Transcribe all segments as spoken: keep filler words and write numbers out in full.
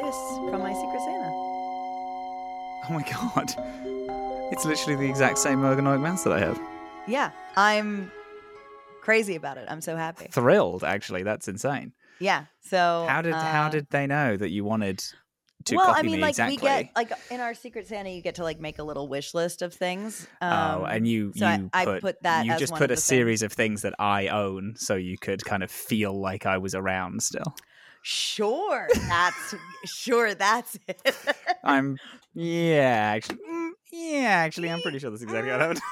kiss from my Secret Santa. Oh my god. It's literally the exact same ergonomic mouse that I have. Yeah, I'm crazy about it. I'm so happy. Thrilled, actually. That's insane. Yeah. So how did uh, how did they know that you wanted to well, copy I mean, me like exactly? we get like in our Secret Santa, you get to like make a little wish list of things. Um, oh, and you so you I, put, I put that you as just one put of a the series things. of things that I own, so you could kind of feel like I was around still. Sure, that's sure that's it. I'm yeah, actually, mm, yeah, actually, I'm pretty sure that's exactly what happened.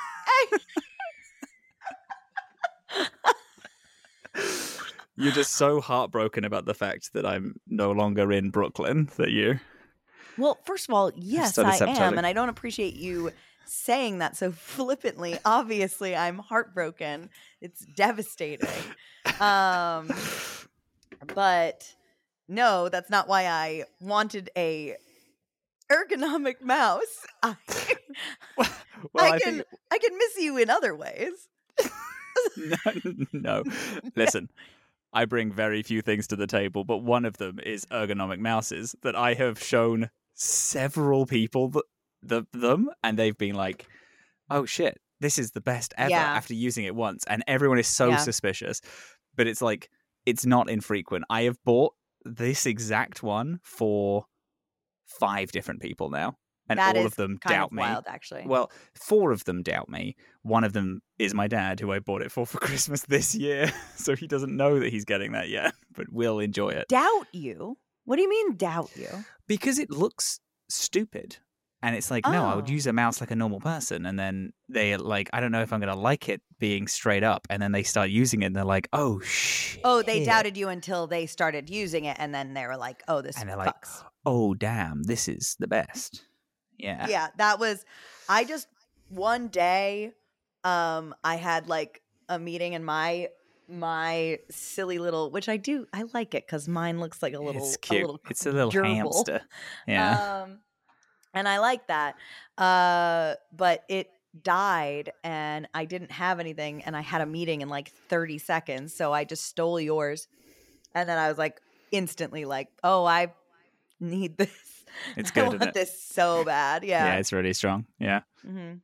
You're just so heartbroken about the fact that I'm no longer in Brooklyn that you. Well, first of all, yes, started I am, sabotaging. and I don't appreciate you saying that so flippantly. Obviously, I'm heartbroken. It's devastating. Um, but no, that's not why I wanted a ergonomic mouse. I, well, I I can think I can miss you in other ways. no, no. Listen, I bring very few things to the table, but one of them is ergonomic mouses that I have shown several people th- the, them, and they've been like, oh shit, this is the best ever Yeah. after using it once. And everyone is so Yeah. suspicious, but it's like, it's not infrequent. I have bought this exact one for five different people now. And That all is of them kind doubt of me. wild, actually. Well, four of them doubt me. One of them is my dad, who I bought it for for Christmas this year. So he doesn't know that he's getting that yet, but will enjoy it. Doubt you? What do you mean doubt you? Because it looks stupid. And it's like, no, I would Oh. use a mouse like a normal person. And then they like, I don't know if I'm going to like it being straight up. And then they start using it and they're like, oh, shit. Oh, they doubted you until they started using it, and then they were like, oh, this And they're like, fucks. oh, damn, this is the best. Yeah. Yeah, that was, I just, one day, um, I had like a meeting in my, my silly little, which I do, I like it because mine looks like a little, It's cute. a little It's a little gerbil. hamster. Yeah. Um, and I like that. Uh, but it died and I didn't have anything and I had a meeting in like thirty seconds. So I just stole yours. And then I was like instantly like, oh, I need this. It's I good, want isn't it? this so bad. Yeah. Yeah, it's really strong. Yeah. Mhm.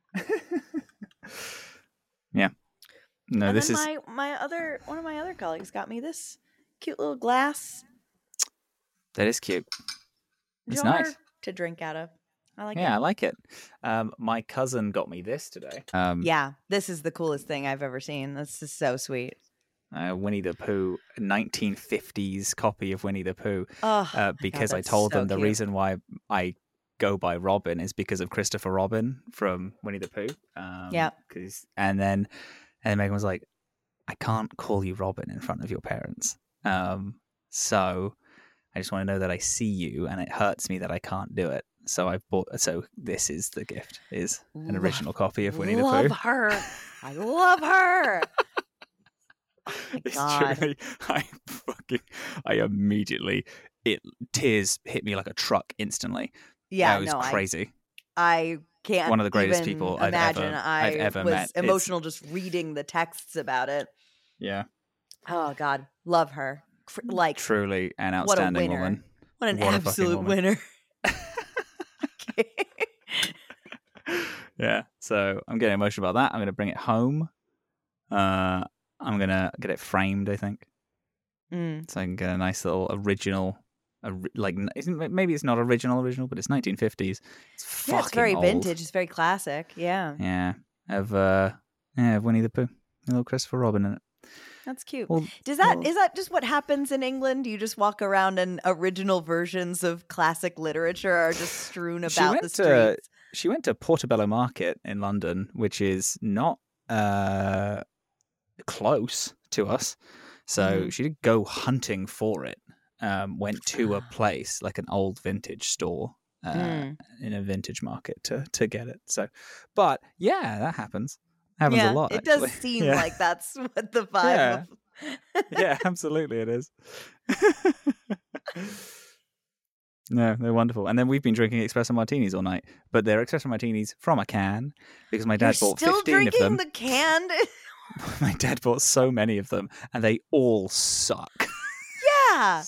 Yeah. No, and this then is my, my other, one of my other colleagues got me this cute little glass that is cute. It's jar nice. to drink out of. I like Yeah, I it. like it. Um, my cousin got me this today. Um, Yeah. This is the coolest thing I've ever seen. This is so sweet. uh, Winnie the Pooh, nineteen fifties copy of Winnie the Pooh. Oh, Uh, because I that's told so them the cute. reason why I go by Robin is because of Christopher Robin from Winnie the Pooh. Um, Yeah. 'cause- And then, and then Megan was like, I can't call you Robin in front of your parents. Um, so I just want to know that I see you, and it hurts me that I can't do it. So I've bought. So this is the gift: is an Love- original copy of Winnie the love Pooh. her. I love her. Oh my It's God. truly, I fucking, I immediately, it tears hit me like a truck instantly. Yeah, That was no, I, crazy. I can't. One of the greatest even people I've imagine. ever- I I've ever was met. It's- emotional just reading the texts about it. Yeah, Oh God, love her. Cr- Like truly an what a outstanding winner. woman. What an What a fucking absolute woman. winner. Yeah, so I'm getting emotional about that. I'm going to bring it home. Uh, I'm going to get it framed, I think. Mm. So I can get a nice little original, ori- like isn't maybe it's not original original, but it's nineteen fifties. It's fucking Yeah, it's very old. vintage. It's very classic. Yeah, Yeah, of uh, yeah, of Winnie the Pooh, a little Christopher Robin in it. that's cute. Well, Does that well- is that just what happens in England? Do you just walk around and original versions of classic literature are just strewn She about went the to- streets? She went to Portobello Market in London, which is not uh close to us, so Mhm. she did go hunting for it. Um, went to a place like an old vintage store. Uh, Mm. in a vintage market to to get it. So, but yeah, that happens. Happens yeah, a lot. it actually. does seem Yeah. like that's what the vibe Yeah. of. Yeah, absolutely, it is. No, they're wonderful. And then we've been drinking espresso martinis all night, but they're espresso martinis from a can because my dad You're bought still fifteen of drinking them. the canned. My dad bought so many of them, and they all suck. Yeah,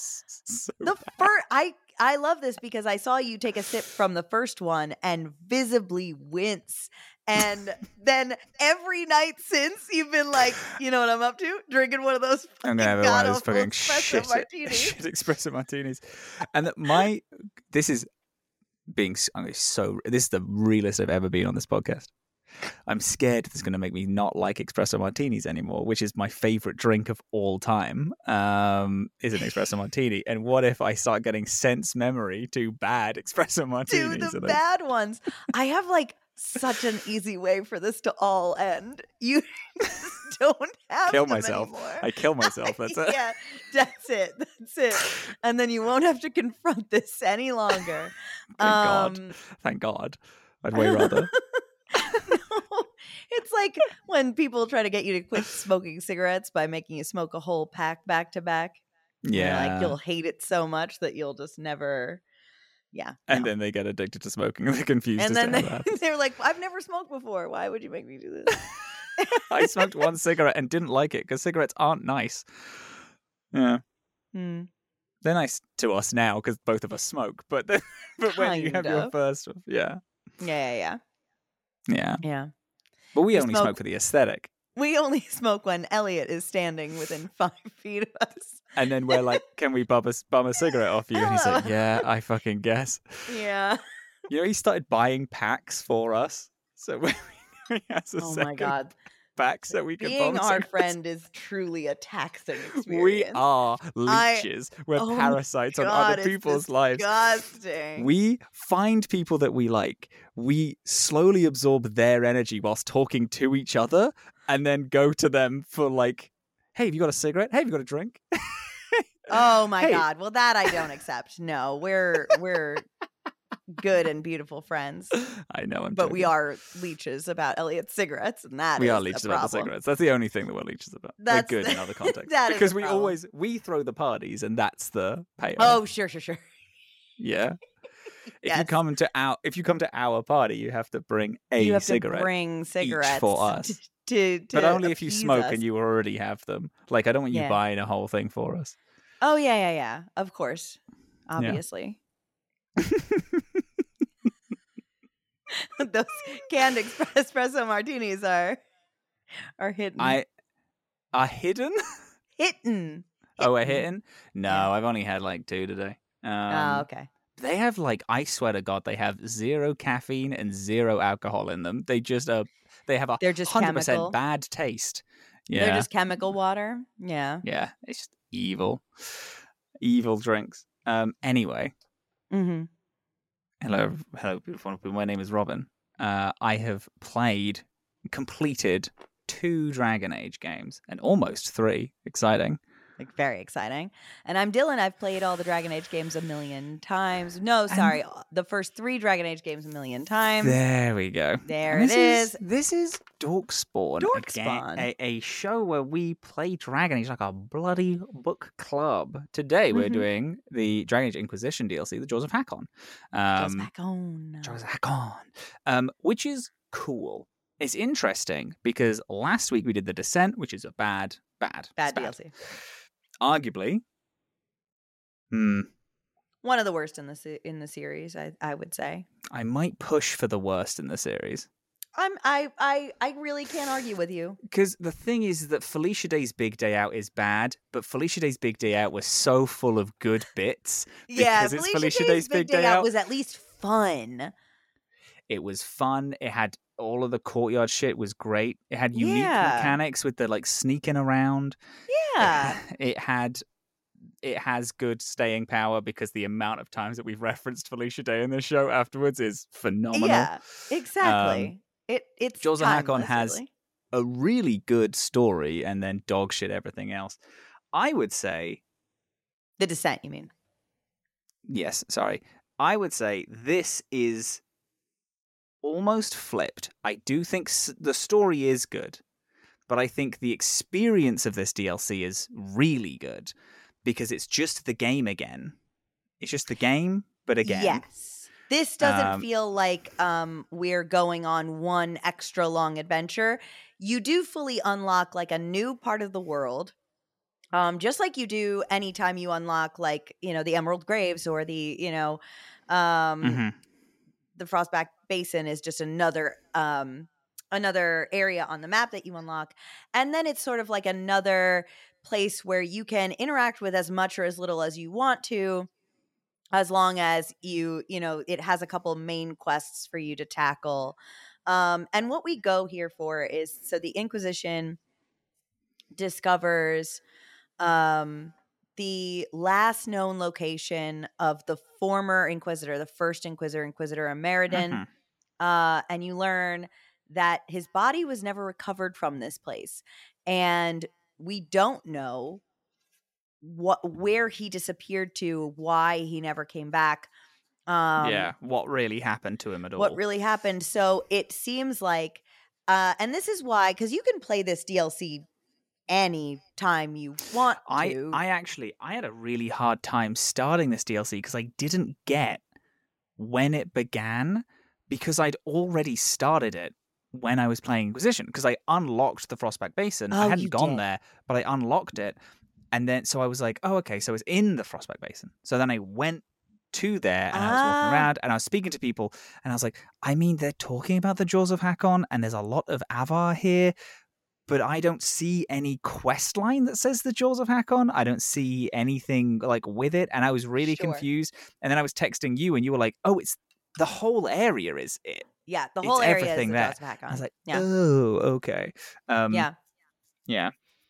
so the first, I I love this because I saw you take a sip from the first one and visibly wince. And then every night since, you've been like, you know what I'm up to? Drinking one of those I'm fucking gonna have one of god those awful fucking espresso shit, martinis. shit espresso martinis. And that my this is being s- I'm gonna be so this is the realest I've ever been on this podcast. I'm scared this is going to make me not like espresso martinis anymore, which is my favorite drink of all time. Um, is an espresso martini. And what if I start getting sense memory to bad espresso To martinis? the And I- bad ones. I have like such an easy way for this to all end. You just don't have Kill them myself. anymore. I kill myself. That's it. Yeah, that's it. That's it. And then you won't have to confront this any longer. Thank God. Um, Thank God. I'd way rather. No, it's like when people try to get you to quit smoking cigarettes by making you smoke a whole pack back to back. And they're Yeah. like you'll hate it so much that you'll just never. Yeah. And no. then they get addicted to smoking and they're confused and as then to how they, that happens. they're like, I've never smoked before. Why would you make me do this? I smoked one cigarette and didn't like it because cigarettes aren't nice. Yeah. Hmm. They're nice to us now because both of us smoke. But then, but when you have Kind your of. first, yeah, Yeah, yeah, yeah. yeah. Yeah. But we We only smoke- smoke for the aesthetic. We only smoke when Elliot is standing within five feet of us. And then we're like, can we bum a, bum a cigarette off you? And he's like, Hello. yeah, I fucking guess. Yeah. You know, he started buying packs for us. So we, we has a Oh second my God. pack so we can Being bum our cigarettes. friend is truly a taxing experience. We are I- leeches. We're Oh my parasites on God, other it's people's lives. disgusting. We find people that we like. We slowly absorb their energy whilst talking to each other and then go to them for like, hey, have you got a cigarette? Hey, have you got a drink? Oh my Hey. God. Well, that I don't accept. No, we're we're good and beautiful friends, I know, I'm but we joking. are leeches about Elliot's cigarettes, and that We is are a leeches about the problem. cigarettes. That's the only thing that we're leeches about. That's we're good the- in other contexts. that is because a we problem. always we throw the parties and that's the payoff. Oh, sure, sure, sure. Yeah. If you Yes. come to our if you come to our party, you have to bring a you have cigarette. to bring cigarettes for us. To, to, but only if you appease smoke us. and you already have them. Like I don't want you Yeah. buying a whole thing for us. Oh yeah, yeah, yeah. Of course, obviously. Those canned expre- espresso martinis are are hidden. I are hidden? hidden. Oh, we're Hidden. hitting? No, Yeah. I've only had like two today. Um, Oh, okay. They have like, I swear to God, they have zero caffeine and zero alcohol in them. They just uh, they have a They're just hundred percent chemical. bad taste. Yeah, They're just chemical water. Yeah. yeah, it's just evil, evil drinks. Um, anyway, Mm-hmm. hello, hello, beautiful people. My name is Robin. Uh, I have played, completed two Dragon Age games and almost three. Exciting. Like very exciting. And I'm Dylan. I've played all the Dragon Age games a million times. No, sorry, the first three Dragon Age games a million times. There we go. There And it this is. This is Dorkspawn. Dorkspawn. A, a show where we play Dragon Age like a bloody book club. Today we're Mhm. doing the Dragon Age Inquisition D L C, The Jaws of Hakon. Goes Um, back on. Jaws of Hakon. Um, which is cool. It's interesting because last week we did The Descent, which is a bad, bad, Bad it's D L C. Arguably. Hmm. One of the worst in the se- in the series, I I would say. I might push for the worst in the series. I'm I I I really can't argue with you. Because the thing is that Felicia Day's Big Day Out is bad, but Felicia Day's Big Day Out was so full of good bits. Yeah, because it's Felicia, Felicia Day's Big Day, Out was at least fun. It was fun. It had all of the courtyard shit was great. It had unique Yeah. mechanics with the like sneaking around. Yeah. It had it has good staying power because the amount of times that we've referenced Felicia Day in this show afterwards is phenomenal. Yeah. Exactly. it it's Jaws of Hakon timeless, has really. a really good story and then dog shit everything else. I would say The Descent, you mean? Yes, sorry. I would say this is almost flipped. I do think s- the story is good, but I think the experience of this D L C is really good because it's just the game again. It's just the game, but again. Yes. This doesn't Um, feel like um, we're going on one extra long adventure. You do fully unlock like a new part of the world. Um, just like you do anytime you unlock, like, you know, the Emerald Graves or the, you know, um, Mm-hmm. the Frostback Basin is just another um, another area on the map that you unlock. And then it's sort of like another place where you can interact with as much or as little as you want to, as long as you, you know, it has a couple main quests for you to tackle. Um, and what we go here for is, so the Inquisition discovers um, the last known location of the former Inquisitor, the first Inquisitor, Inquisitor Ameridan. Mm-hmm. Uh, and you learn that his body was never recovered from this place. And we don't know what where he disappeared to, why he never came back. Um, Yeah, what really happened to him at what all? really happened. So it seems like, uh, and this is why, because you can play this D L C any time you want I to. I actually I had a really hard time starting this D L C because I didn't get when it began, because I'd already started it when I was playing Inquisition, because I unlocked the Frostback Basin. I Oh, hadn't you gone did. there, but I unlocked it, and then so I was like, oh, okay, so it's in the Frostback Basin. So then I went to there and I was walking Ah, around and I was speaking to people and I was like, I mean, they're talking about the Jaws of Hakon and there's a lot of Avar here, but I don't see any quest line that says the Jaws of Hakon. I don't see anything like with it, and I was really sure. confused. And then I was texting you and you were like, oh, it's the whole area is it. Yeah, the It's whole area is everything the there. Jaws of Hakon. I was like, Yeah. oh, okay. Um, Yeah. yeah.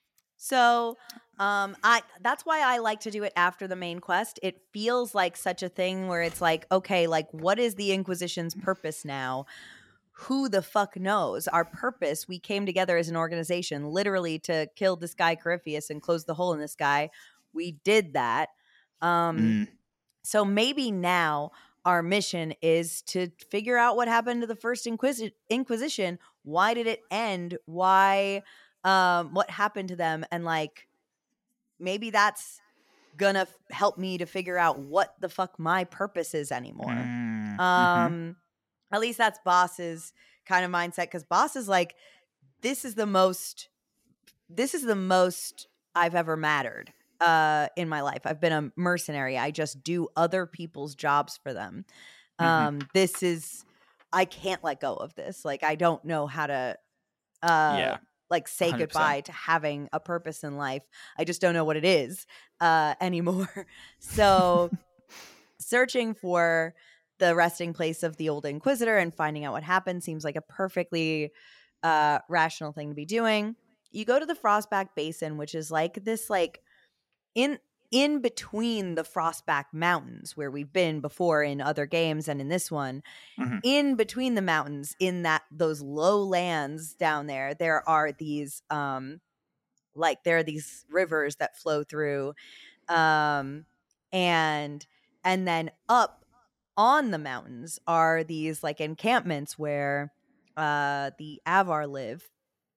So, um, I that's why I like to do it after the main quest. It feels like such a thing where it's like, okay, like what is the Inquisition's purpose now? Who the fuck knows? Our purpose, we came together as an organization literally to kill this guy Corypheus and close the hole in the sky. We did that. Um, Mm. so maybe now our mission is to figure out what happened to the first Inquisi- Inquisition. Why did it end? Why um what happened to them? And like maybe that's gonna f- help me to figure out what the fuck my purpose is anymore. Mm. Mm-hmm. Um at least that's Boss's kind of mindset, cuz Boss is like, this is the most this is the most I've ever mattered uh in my life. I've been a mercenary. I just do other people's jobs for them. Mm-hmm. Um this is, I can't let go of this. Like I don't know how to uh Yeah. like say one hundred percent. goodbye to having a purpose in life. I just don't know what it is uh anymore. So searching for the resting place of the old Inquisitor and finding out what happened seems like a perfectly uh rational thing to be doing. You go to the Frostback Basin, which is like this like in in between the Frostback Mountains where we've been before in other games and in this one. Mm-hmm. In between the mountains, in that those low lands down there, there are these um like there are these rivers that flow through, um and and then up on the mountains are these like encampments where uh the Avar live.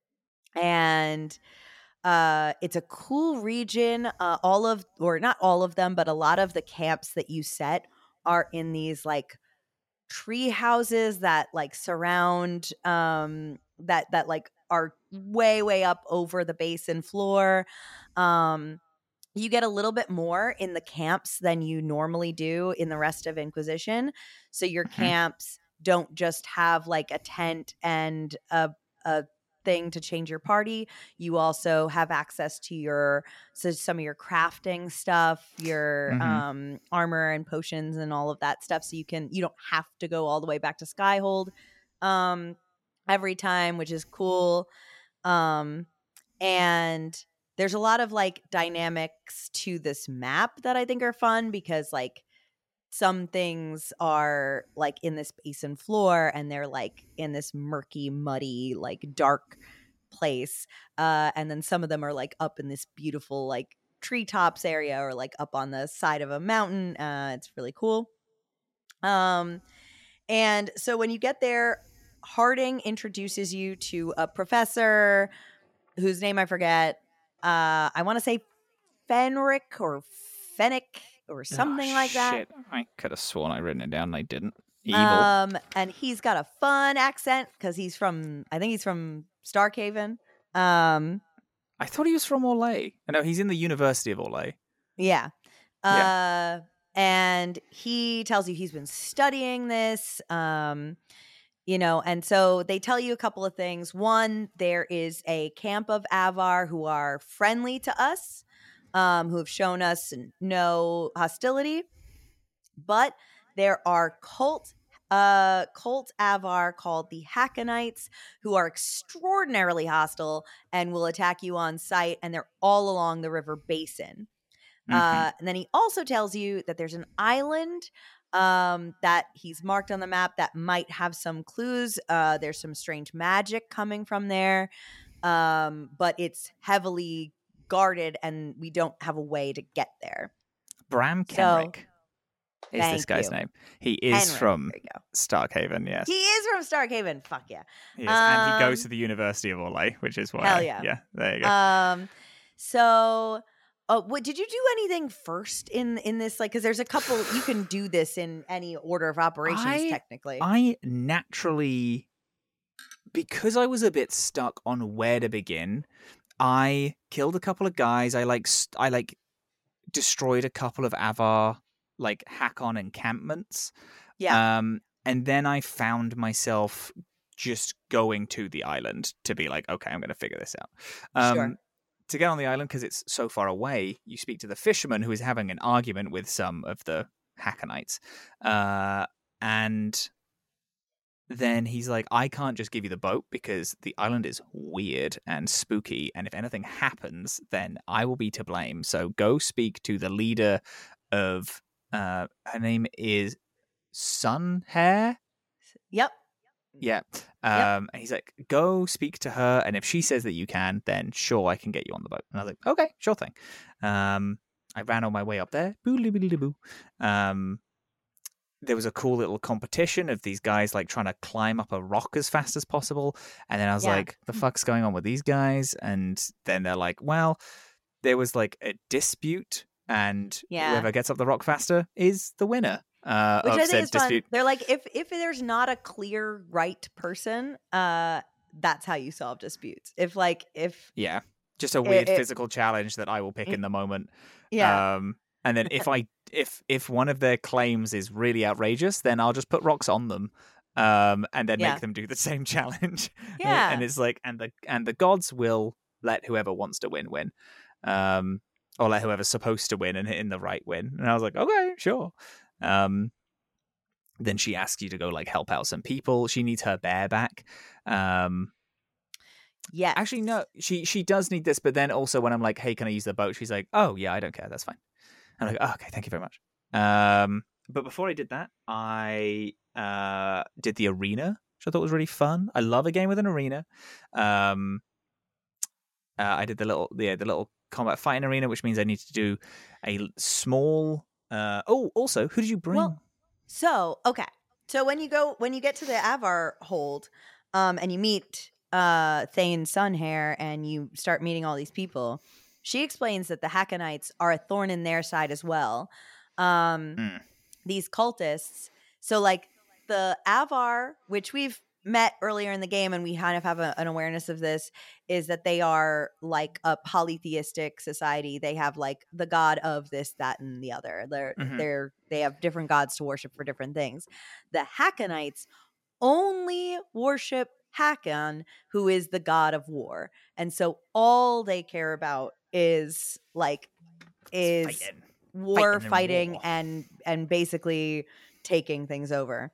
And uh it's a cool region. Uh all of, or not all of them, but a lot of the camps that you set are in these like tree houses that like surround um that that like are way way up over the basin floor. um you get a little bit more in the camps than you normally do in the rest of Inquisition. So your Mm-hmm. camps don't just have like a tent and a a thing to change your party. You also have access to your, so some of your crafting stuff, your Mm-hmm. um armor and potions and all of that stuff. So you can, you don't have to go all the way back to Skyhold um every time, which is cool. Um and there's a lot of like dynamics to this map that I think are fun, because like some things are like in this basin floor and they're like in this murky, muddy, like dark place. Uh, and then some of them are like up in this beautiful like treetops area, or like up on the side of a mountain. Uh, it's really cool. Um, and so when you get there, Harding introduces you to a professor whose name I forget. Uh, I want to say Fenric or Fennec or something Oh, like that. shit. I could have sworn I written it down and I didn't. Evil. Um, and he's got a fun accent because he's from, I think he's from Starkhaven. Um, I thought he was from Orlais. No, he's in the University of Orlais. Yeah. Yeah. Uh, and he tells you he's been studying this. Um, you know, and so they tell you a couple of things. One, there is a camp of Avar who are friendly to us, um, who have shown us no hostility. But there are cult uh cult Avar called the Hackonites who are extraordinarily hostile and will attack you on sight, and they're all along the river basin. Mhm. Uh, and then he also tells you that there's an island um, that he's marked on the map that might have some clues. Uh, there's some strange magic coming from there, um, but it's heavily guarded, and we don't have a way to get there. Bram So, Kenrick is this thank guy's you. name. He is Henrik, from there you go. Starkhaven, yes. He is from Starkhaven. Fuck yeah. He is. And he goes Um, to the University of Orlais, which is why. Hell I- yeah. yeah, there you go. Um, so, uh, what did you do anything first in in this? Like, because there's a couple. You can do this in any order of operations, I- technically. I naturally, because I was a bit stuck on where to begin, I killed a couple of guys. I like, st- I like destroyed a couple of Avar like Hakon encampments. Yeah. Um, and then I found myself just going to the island to be like, okay, I'm going to figure this out. Um, Sure. To get on the island, because it's so far away, you speak to the fisherman who is having an argument with some of the Hackonites. Uh, and then he's like, I can't just give you the boat because the island is weird and spooky. And if anything happens, then I will be to blame. So go speak to the leader of, uh, her name is Sunhair. Yep. Yeah. Um, and he's like, go speak to her. And if she says that you can, then sure, I can get you on the boat. And I was like, okay, sure thing. Um, I ran on my way up there. Boo-ly-boo-ly-boo. Um, there was a cool little competition of these guys like trying to climb up a rock as fast as possible. And then I was Yeah. like, the fuck's going on with these guys? And then they're like, well, there was like a dispute, and Yeah. whoever gets up the rock faster is the winner. Uh, Which of I think said is fun. dispute. They're like, if if there's not a clear right person, uh, that's how you solve disputes. If like if Yeah, just a weird it- physical challenge that I will pick it- in the moment. yeah, Um, and then if I if if one of their claims is really outrageous, then I'll just put rocks on them, um, and then Yeah. make them do the same challenge. Yeah. And it's like, and the and the gods will let whoever wants to win win, um, or let whoever's supposed to win and in the right win. And I was like, okay, sure. Um, then she asks you to go like help out some people. She needs her bear back. Um, yeah. Actually, no, she she does need this, but then also when I'm like, hey, can I use the boat? She's like, oh, yeah, I don't care. That's fine. I'm like, oh, okay, thank you very much. Um, but before I did that, I uh, did the arena, which I thought was really fun. I love a game with an arena. Um, uh, I did the little, yeah, the little combat fighting arena, which means I need to do a small. Uh, oh, also, who did you bring? Well, so okay. So when you go when you get to the Avar hold, um, and you meet uh Thane Sunhair and you start meeting all these people, she explains that the Hackonites are a thorn in their side as well. Um, Mm. These cultists. So like the Avar, which we've met earlier in the game, and we kind of have a, an awareness of this, is that they are like a polytheistic society. They have like the god of this, that, and the other. They're Mhm. they're they have different gods to worship for different things. The Hackonites only worship Hakon, who is the god of war, and so all they care about is like is Fighting. war, Fighting and fighting, war. and and basically taking things over.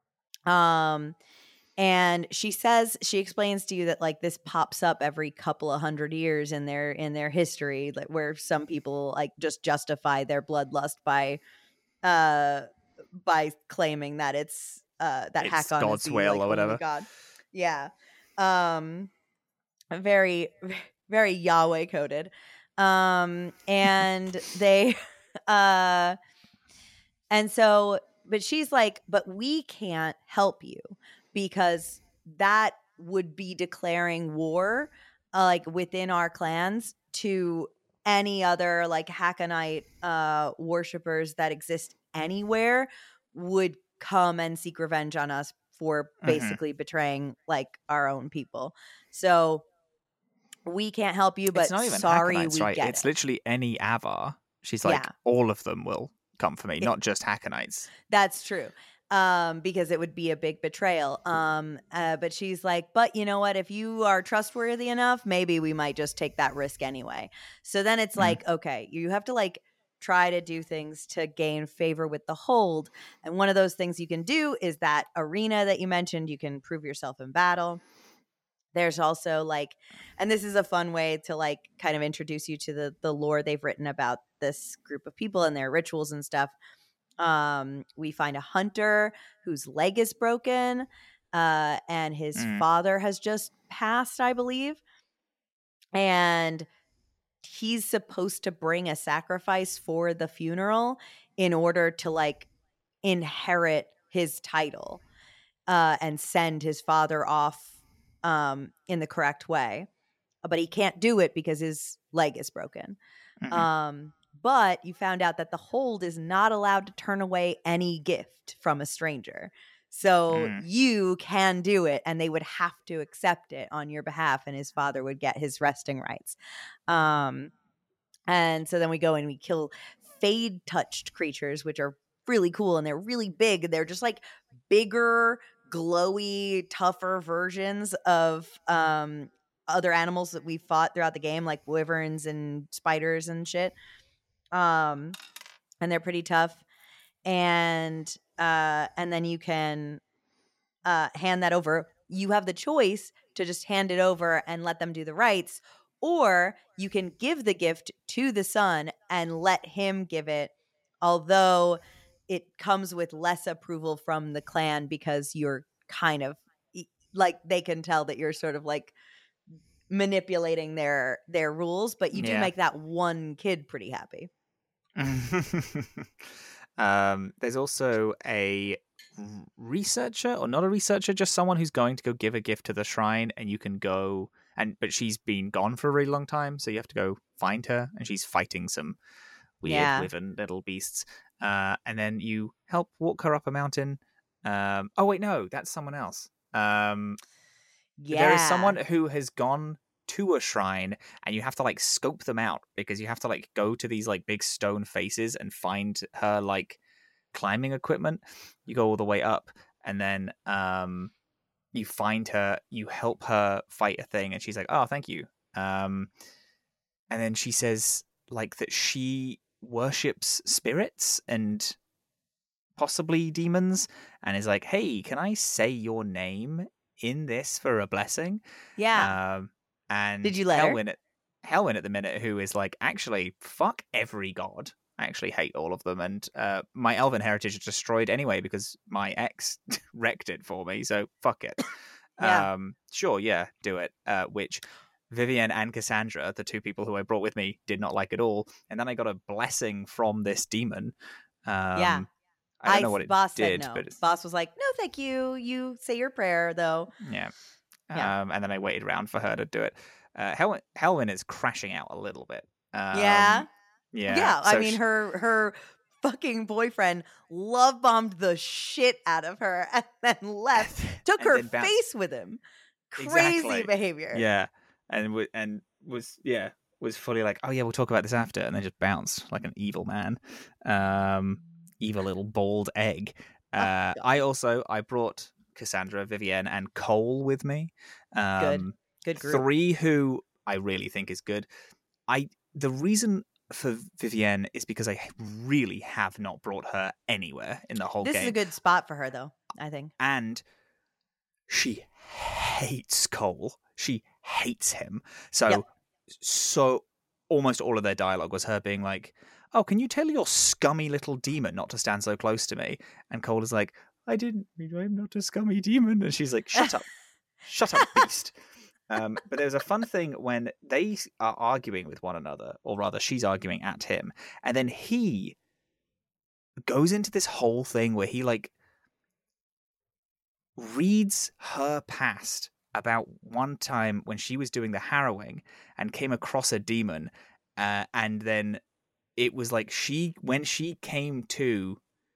Um, and she says she explains to you that like this pops up every couple of hundred years in their in their history, like where some people like just justify their bloodlust by uh by claiming that it's uh that It's Hakon God's is the will like or only whatever. god. Yeah. Um very very Yahweh coded. Um and they uh and so but she's like, but we can't help you because that would be declaring war uh, like within our clans to any other like Hakonite uh worshippers that exist anywhere would come and seek revenge on us for Mhm. basically betraying like our own people. So we can't help you, but it's not even sorry, Hackenites, we right? get It's it. literally any Avar. She's like, Yeah. all of them will come for me, It- not just Hackenites. That's true. Um, because it would be a big betrayal. Um, uh, but she's like, but you know what? If you are trustworthy enough, maybe we might just take that risk anyway. So then it's Mhm. like, okay, you have to like try to do things to gain favor with the hold. And one of those things you can do is that arena that you mentioned. You can prove yourself in battle. There's also like, and this is a fun way to like kind of introduce you to the the lore they've written about this group of people and their rituals and stuff. Um, we find a hunter whose leg is broken, uh, and his Mm. father has just passed, I believe. And he's supposed to bring a sacrifice for the funeral in order to like inherit his title, uh, and send his father off um, in the correct way. But he can't do it because his leg is broken. Mhm. Um, but you found out that the hold is not allowed to turn away any gift from a stranger. So Mm. you can do it, and they would have to accept it on your behalf, and his father would get his resting rights. Um, and so then we go and we kill fade touched creatures, which are really cool, and they're really big. They're just like bigger, glowy, tougher versions of um, other animals that we fought throughout the game, like wyverns and spiders and shit. Um, and they're pretty tough. And uh, and then you can uh, hand that over. You have the choice to just hand it over and let them do the rites, or you can give the gift to the son and let him give it, although it comes with less approval from the clan because you're kind of like, they can tell that you're sort of like manipulating their their rules, but you do Yeah. make that one kid pretty happy. um, there's also a researcher, or not a researcher, just someone who's going to go give a gift to the shrine, and you can go and but she's been gone for a really long time, so you have to go find her, and she's fighting some weird Yeah. wyvern little beasts. Uh, and then you help walk her up a mountain. Um, oh wait, no, that's someone else. Um, Yeah. there is someone who has gone to a shrine, and you have to like scope them out, because you have to like go to these like big stone faces and find her like climbing equipment. You go all the way up, and then um you find her, you help her fight a thing, and she's like, oh, thank you. Um and then she says like that she worships spirits and possibly demons, and is like, hey, can I say your name in this for a blessing? Yeah. Um and Did you let her? Helwyn at Helwyn at the minute, who is like, actually, fuck every god. I actually hate all of them, and uh, my elven heritage is destroyed anyway because my ex wrecked it for me, so fuck it. Yeah. Um, sure, yeah, do it. Uh, which Vivienne and Cassandra, the two people who I brought with me, did not like at all. And then I got a blessing from this demon. Um, Yeah. I don't know what it Boss did, said no. but it's, Boss was like, no, thank you. You say your prayer, though. yeah. Yeah. Um, and then I waited around for her to do it. Uh, Hel- Helwyn is crashing out a little bit. Um, Yeah. Yeah. Yeah. I so mean, she- her her fucking boyfriend love bombed the shit out of her and then left, took and her then bounced- face with him. Crazy Exactly. behavior. Yeah, and w- and was yeah was fully like, oh yeah, we'll talk about this after, and then just bounced like an evil man, um, evil little bald egg. Uh, Oh, I also I brought Cassandra, Vivienne, and Cole with me. Um, Good. Good group. Three who I really think is good. I the reason for Vivienne is because I really have not brought her anywhere in the whole This game. is a good spot for her, though, I think. And she hates Cole. She hates him. So, Yep. so almost all of their dialogue was her being like, "Oh, can you tell your scummy little demon not to stand so close to me?" And Cole is like, "I didn't mean, I'm not a scummy demon." And she's like, "Shut up, shut up, beast." Um, but there's a fun thing when they are arguing with one another, or rather, she's arguing at him, and then he goes into this whole thing where he like reads her past about one time when she was doing the harrowing and came across a demon, uh, and then it was like she when she came to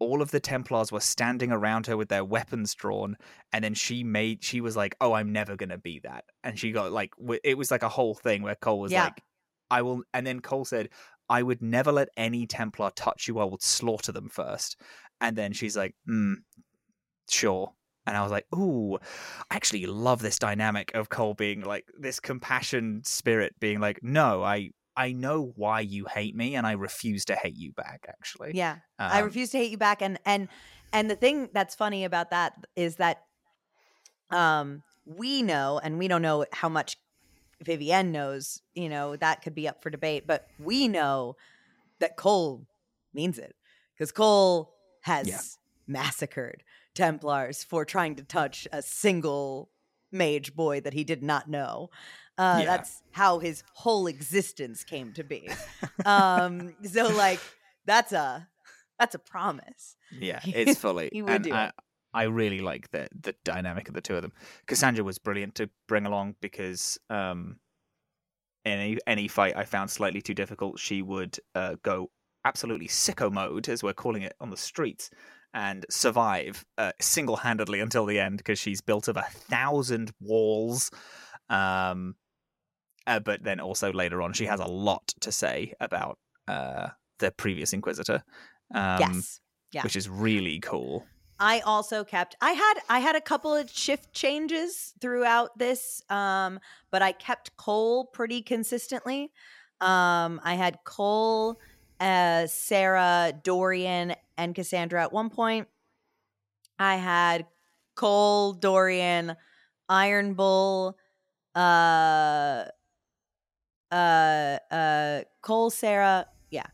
all of the Templars were standing around her with their weapons drawn, and then she made she was like, "Oh, I'm never gonna be that," and she got like w- it was like a whole thing where Cole was Yeah. like, "I will," and then Cole said, "I would never let any Templar touch you. I would slaughter them first," and then she's like, "Hmm, sure." And I was like, "Ooh, I actually love this dynamic of Cole being like this compassion spirit, being like, no, I." I know why you hate me, and I refuse to hate you back. Actually, Yeah. um, I refuse to hate you back. And and and the thing that's funny about that is that um we know, and we don't know how much Vivienne knows, you know, that could be up for debate, but we know that Cole means it, because Cole has Yeah. massacred Templars for trying to touch a single mage boy that he did not know. Uh, Yeah. That's how his whole existence came to be. Um, so like that's a that's a promise. Yeah, it's fully, He would and do I it. I really like the the dynamic of the two of them. Cassandra was brilliant to bring along because um, any any fight I found slightly too difficult, she would uh, go absolutely sicko mode, as we're calling it on the streets, and survive uh, single handedly until the end because she's built of a thousand walls. Um, uh, but then also later on, she has a lot to say about uh, the previous Inquisitor. Um, Yes. Yeah. which is really cool. I also kept I had I had a couple of shift changes throughout this, um, but I kept Cole pretty consistently. Um, I had Cole, uh, Sarah, Dorian, and Cassandra at one point. I had Cole, Dorian, Iron Bull, uh, uh, uh, Cole, Sarah. Yeah,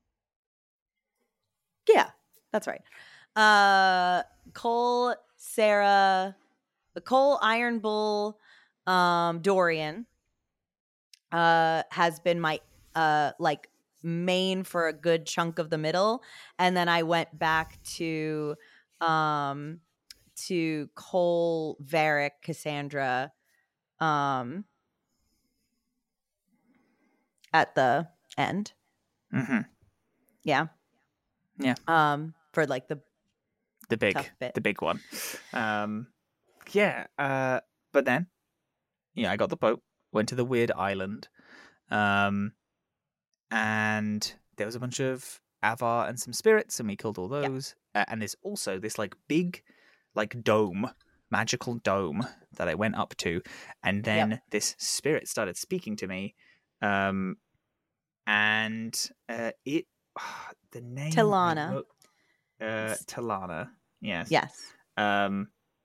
yeah, that's right. Uh, Cole, Sarah, Cole, Iron Bull, um, Dorian, uh, has been my uh like main for a good chunk of the middle, and then I went back to um to Cole, Varric, Cassandra, um, at the end. Mm-hmm. Yeah, Yeah, um, for like the the big, tough bit. the big one. Um, yeah, uh, but then, yeah, I got the boat, went to the weird island, um, and there was a bunch of Avar and some spirits, and we killed all Yeah. those. Uh, and there's also this like big, like dome, magical dome that I went up to, and then Yep. this spirit started speaking to me, um, and uh, it, the name I Talana. wrote, uh, It's- Talana, yes, Yes. um,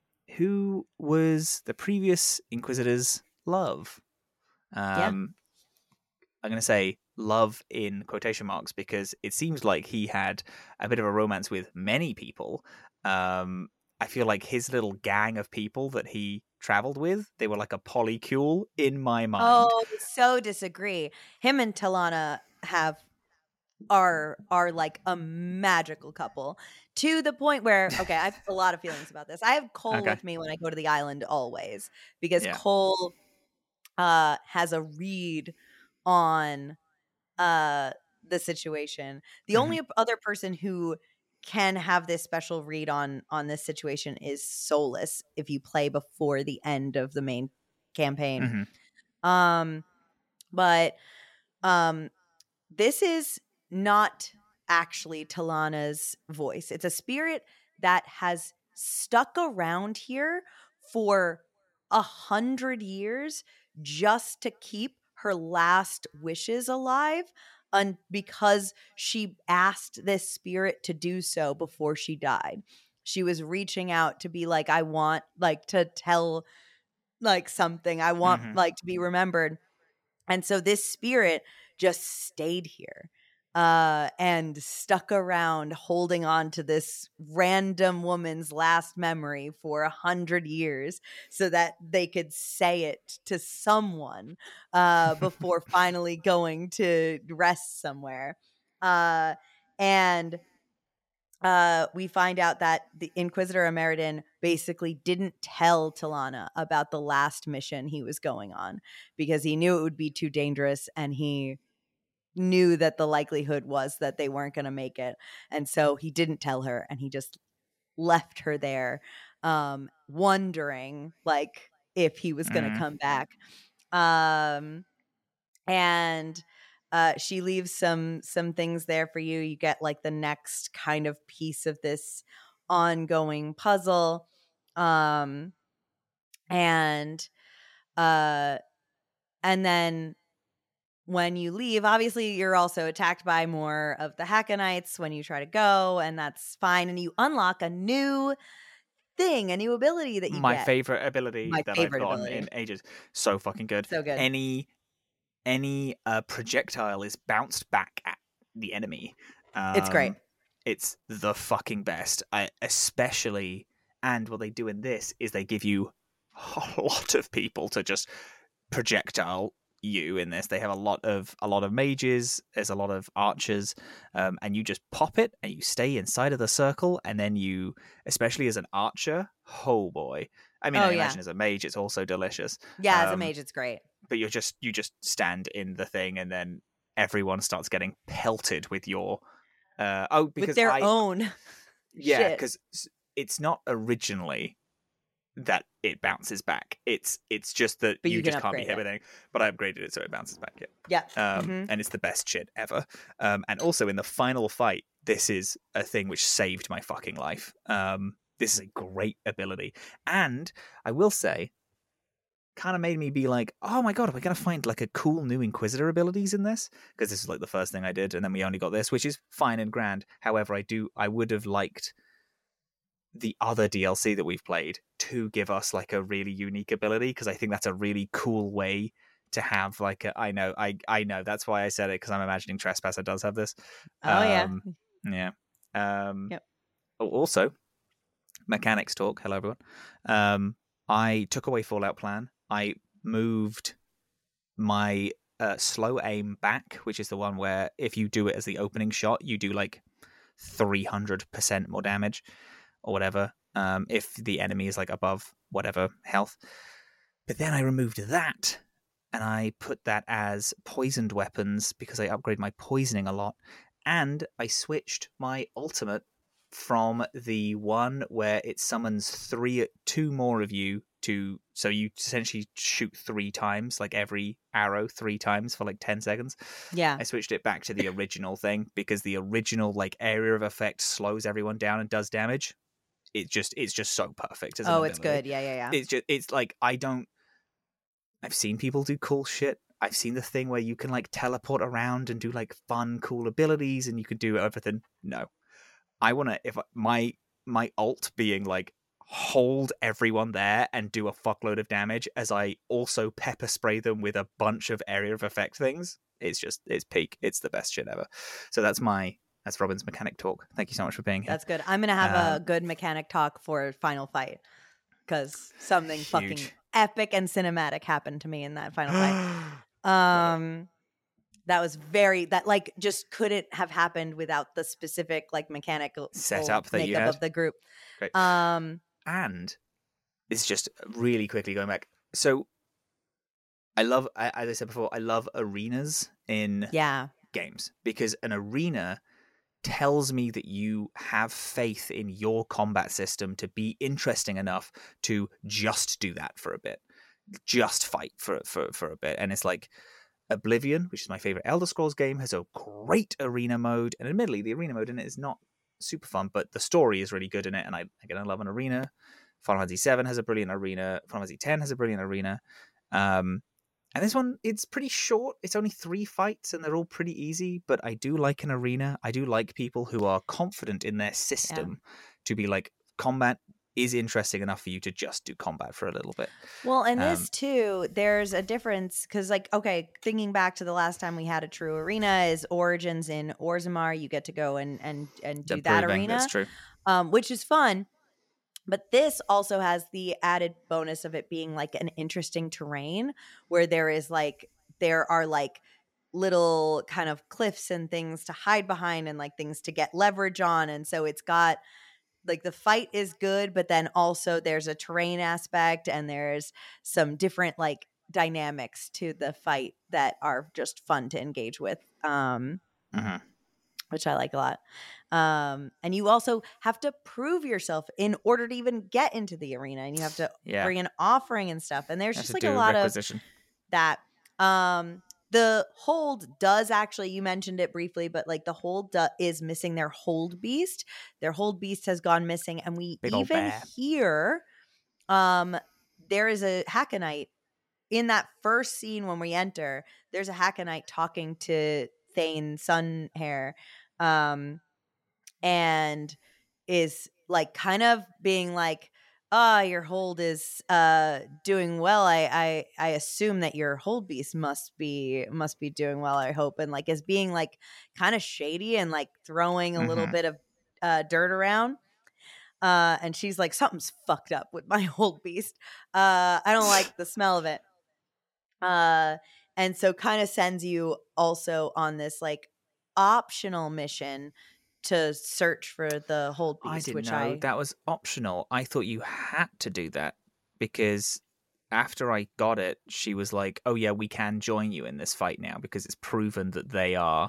who was the previous Inquisitor's love. Yeah. Um, I'm going to say love in quotation marks because it seems like he had a bit of a romance with many people. Um, I feel like his little gang of people that he traveled with, they were like a polycule in my mind. Oh, so disagree. Him and Talana have are are like a magical couple, to the point where okay, I have a lot of feelings about this. I have Cole Okay. with me when I go to the island always, because Yeah. Cole uh has a read on uh the situation. The Mhm. only other person who can have this special read on on this situation is Solus, if you play before the end of the main campaign. Mhm. Um but um this is not actually Talana's voice. It's a spirit that has stuck around here for a hundred years just to keep her last wishes alive, and because she asked this spirit to do so before she died. She was reaching out to be like, I want like to tell like something. I want Mhm. like to be remembered. And so this spirit just stayed here, uh, and stuck around holding on to this random woman's last memory for a hundred years so that they could say it to someone uh, before finally going to rest somewhere. Uh, and uh, we find out that the Inquisitor Emeridin basically didn't tell Talana about the last mission he was going on because he knew it would be too dangerous, and he knew that the likelihood was that they weren't going to make it. And so he didn't tell her, and he just left her there, um, wondering like if he was going to Mm. come back. Um, and uh, she leaves some some things there for you. You get like the next kind of piece of this ongoing puzzle. Um, and uh, and then when you leave, obviously you're also attacked by more of the Hackonites when you try to go, and that's fine. And you unlock a new thing, a new ability that you My get. favorite ability My that favorite I've gotten ability. in ages. So fucking good. So good. Any any uh, projectile is bounced back at the enemy. Um, It's great. It's the fucking best. I especially, and what they do in this is they give you a lot of people to just projectile you in this. They have a lot of a lot of mages, there's a lot of archers, um, and you just pop it and you stay inside of the circle, and then you, especially as an archer, oh boy. I mean, Oh, I yeah. imagine as a mage it's also delicious. Yeah, as a Um, mage, it's great. but you're just you just stand in the thing, and then everyone starts getting pelted with your uh oh because With their I own yeah shit. because it's not originally that it bounces back. It's it's just that But you, you can just can't be upgrade hit it. with anything. But I upgraded it so it bounces back. Yeah, Yeah. um, Mhm. and it's the best shit ever. Um, and also in the final fight, this is a thing which saved my fucking life. Um, this is a great ability, and I will say, kind of made me be like, oh my god, are we gonna find like a cool new Inquisitor abilities in this? Because this is like the first thing I did, and then we only got this, which is fine and grand. However, I do I would have liked the other D L C that we've played to give us like a really unique ability, because I think that's a really cool way to have like a, I know I I know that's why I said it, because I'm imagining Trespasser does have this. Oh, yeah. Um, yeah. Um, Yep. oh, also, mechanics talk. Hello everyone. Um, I took away Fallout Plan. I moved my uh, slow aim back, which is the one where if you do it as the opening shot, you do like three hundred percent more damage or whatever, um, if the enemy is like above whatever health. But then I removed that and I put that as poisoned weapons because I upgrade my poisoning a lot. And I switched my ultimate from the one where it summons three, two more of you to, so you essentially shoot three times, like every arrow three times for like ten seconds. Yeah. I switched it back to the original thing because the original like area of effect slows everyone down and does damage. It just it's just so perfect as an Oh, it's ability. good. Yeah, yeah, yeah. It's just it's like I don't. I've seen people do cool shit. I've seen the thing where you can like teleport around and do like fun, cool abilities, and you could do everything. No, I want to. If my my ult being like hold everyone there and do a fuckload of damage as I also pepper spray them with a bunch of area of effect things. It's just it's peak. It's the best shit ever. So that's my that's Robin's mechanic talk. Thank you so much for being here. That's good. I'm gonna have Um, a good mechanic talk for Final Fight, because something Huge. fucking epic and cinematic happened to me in that final fight. Um, that was very that like just couldn't have happened without the specific like mechanical Setup that you makeup had. of the group. Great. Um, And it's just really quickly going back. So I love, as I said before, I love arenas in yeah, games because an arena tells me that you have faith in your combat system to be interesting enough to just do that for a bit, just fight for for for a bit. And it's like Oblivion, which is my favorite Elder Scrolls game, has a great arena mode, and admittedly the arena mode in it is not super fun, but the story is really good in it, and I again I love an arena. Final Fantasy seven has a brilliant arena. Final Fantasy ten has a brilliant arena. Um, and this one, it's pretty short. It's only three fights, and they're all pretty easy. But I do like an arena. I do like people who are confident in their system yeah. to be like, combat is interesting enough for you to just do combat for a little bit. Well, and um, this too, there's a difference because, like, okay, thinking back to the last time we had a true arena is Origins in Orzammar. You get to go and and and do that proving, arena, that's true, um, which is fun. But this also has the added bonus of it being like an interesting terrain where there is like there are like little kind of cliffs and things to hide behind and like things to get leverage on, and so it's got. Like the fight is good, but then also there's a terrain aspect and there's some different like dynamics to the fight that are just fun to engage with. Um, Mhm. which I like a lot. Um, and you also have to prove yourself in order to even get into the arena, and you have to Yeah. bring an offering and stuff. And there's Have just to like do a lot requisition. of that. Um, the hold does actually, you mentioned it briefly, but like the hold do- is missing their hold beast. Their hold beast has gone missing, and we Big old even bear. hear um, there is a Hakonite in that first scene when we enter. There's a Hakonite talking to Thane Sunhair, um, and is like kind of being like, ah, your hold is uh doing well. I, I I assume that your hold beast must be must be doing well, I hope. And like is being like kind of shady and like throwing a little Mhm. bit of uh dirt around. Uh and she's like, something's fucked up with my hold beast. Uh I don't like the smell of it. Uh and so kind of sends you also on this like optional mission to search for the hold I beast, didn't which know I that was optional. I thought you had to do that because after I got it, she was like, "Oh yeah, we can join you in this fight now because it's proven that they are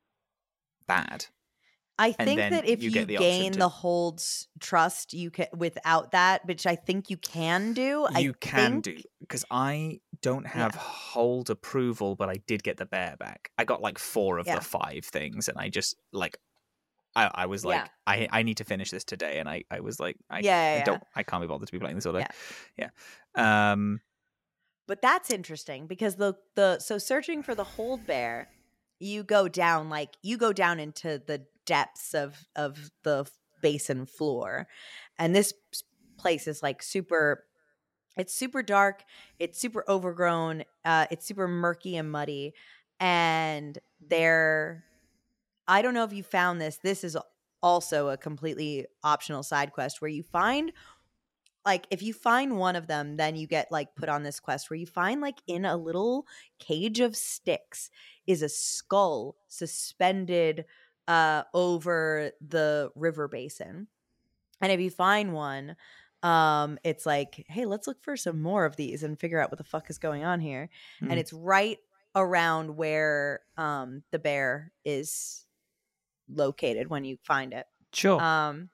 bad." I And think then that if you you get the option gain to. the hold's trust, you can without that, which I think you can do. I You can think do because I don't have Yeah. hold approval, but I did get the bear back. I got like four of Yeah. the five things, and I just like I, I was like, Yeah. I I need to finish this today, and I, I was like, I, Yeah, yeah, I yeah. don't I can't be bothered to be playing this all day. Yeah. yeah. Um. But that's interesting because the the so searching for the hold bear, you go down like you go down into the depths of of the basin floor, and this s- place is like super. It's super dark. It's super overgrown. Uh, it's super murky and muddy, and there. I don't know if you found this. This is also a completely optional side quest where you find like if you find one of them, then you get like put on this quest where you find like in a little cage of sticks is a skull suspended uh over the river basin. And if you find one, um it's like, hey, let's look for some more of these and figure out what the fuck is going on here. And Hmm. it's right around where um the bear is located when you find it. Sure. Um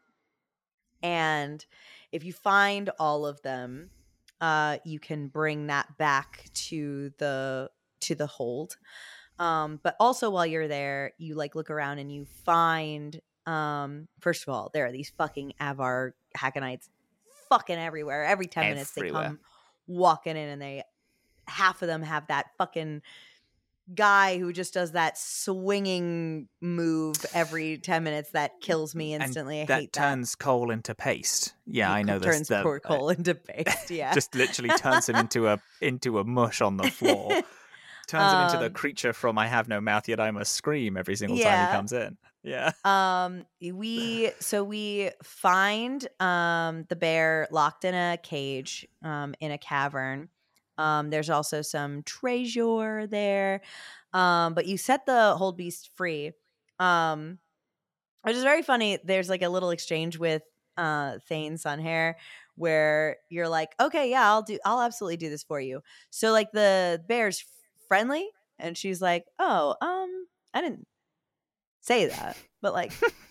and if you find all of them, uh, you can bring that back to the to the hold. Um, but also while you're there, you like look around and you find um, first of all, there are these fucking Avar Hackonites fucking everywhere. Every ten minutes they Everywhere. come walking in and they half of them have that fucking guy who just does that swinging move every ten minutes that kills me instantly. And I that hate that. turns Cole into paste. Yeah, He I know co- this. turns The, poor uh, Cole into paste. Yeah, just literally turns him into a into a mush on the floor. Turns him into the Um, creature from I Have No Mouth Yet I Must Scream every single time he yeah. comes in. Yeah. Um, we so we find um the bear locked in a cage um in a cavern. Um, there's also some treasure there. Um, but you set the hold beast free. Um, which is very funny. There's like a little exchange with uh Thane Sunhair where you're like, okay, yeah, I'll do I'll absolutely do this for you. So like the bear's friendly and she's like, oh, um, I didn't say that, but like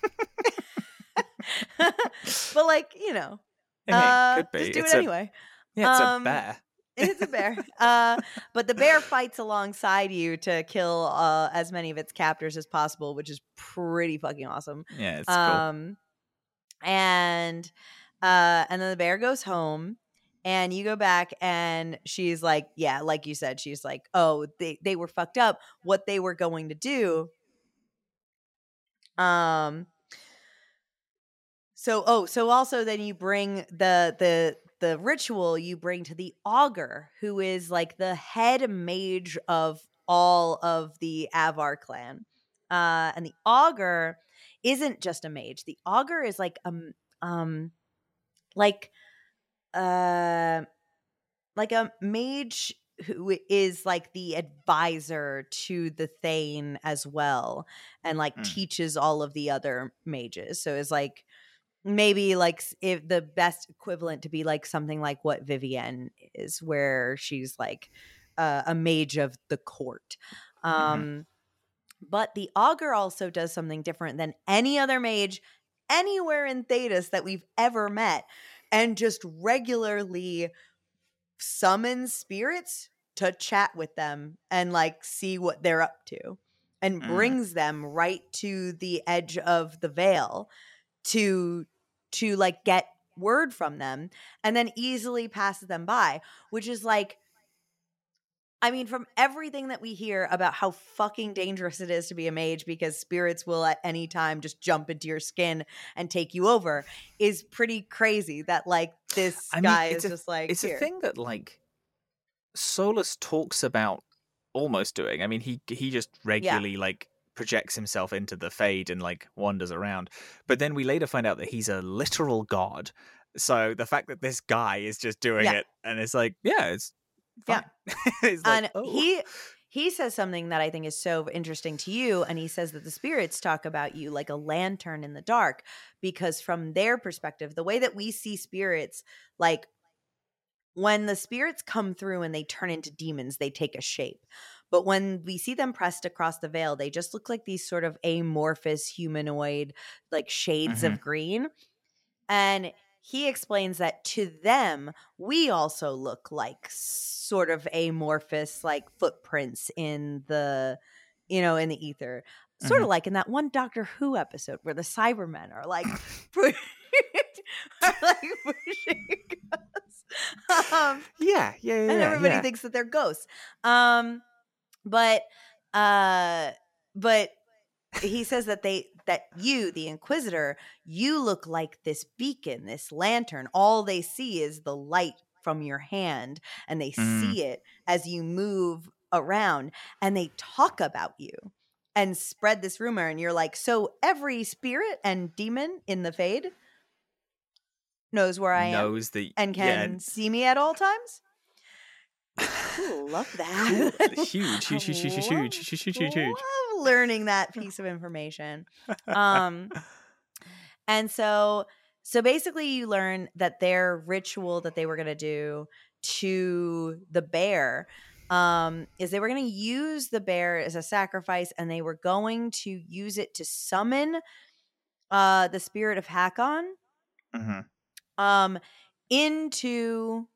but like, you know, It uh could be. just do It's it a anyway. yeah, it's Um a bear. it's a bear. Uh but the bear fights alongside you to kill uh as many of its captors as possible, which is pretty fucking awesome. Yeah, it's cool. Um and uh and then the bear goes home and you go back and she's like, yeah, like you said, she's like, oh, they they were fucked up. What they were going to do um So oh, so also then you bring the the the ritual you bring to the augur, who is like the head mage of all of the Avar clan. Uh and the augur isn't just a mage. The augur is like um um like uh like a mage who is like the advisor to the Thane as well and like Mm. teaches all of the other mages. So it's like maybe like s- if the best equivalent to be like something like what Vivienne is, where she's like uh, a mage of the court. Um, But the augur also does something different than any other mage anywhere in Thedas that we've ever met, and just regularly summons spirits to chat with them and like see what they're up to, and Mm. brings them right to the edge of the veil to to like get word from them, and then easily passes them by, which is like, I mean, from everything that we hear about how fucking dangerous it is to be a mage because spirits will at any time just jump into your skin and take you over, is pretty crazy that like this I mean, guy it's is a just like, it's a here. thing that like Solus talks about almost doing. I mean, he he just regularly like projects himself into the Fade and like wanders around. But then we later find out that he's a literal god. So the fact that this guy is just doing Yeah. it and it's like, yeah, it's Yeah. fine. It's like, And oh. he he says something that I think is so interesting to you, and he says that the spirits talk about you like a lantern in the dark, because from their perspective, the way that we see spirits, like when the spirits come through and they turn into demons, they take a shape. But when we see them pressed across the veil, they just look like these sort of amorphous humanoid, like shades Mhm. of green. And he explains that to them, we also look like sort of amorphous, like footprints in the, you know, in the ether. Sort Mhm. of like in that one Doctor Who episode where the Cybermen are like, pu- are like pushing us. Um, Yeah, yeah, yeah, and yeah, everybody yeah. thinks that they're ghosts. Um, but, uh, but he says that they that you, the Inquisitor, you look like this beacon, this lantern. All they see is the light from your hand, and they Mm. see it as you move around, and they talk about you and spread this rumor. And you're like, so every spirit and demon in the Fade knows where I am Knows the and yeah. can see me at all times. Cool, love that. Cool. Huge, I huge, huge, huge, huge, love, huge, huge, huge, huge, huge. love learning that piece of information. Um, and so, so basically, you learn that their ritual that they were going to do to the bear um, is they were going to use the bear as a sacrifice, and they were going to use it to summon uh, the spirit of Hakon Mhm. um, into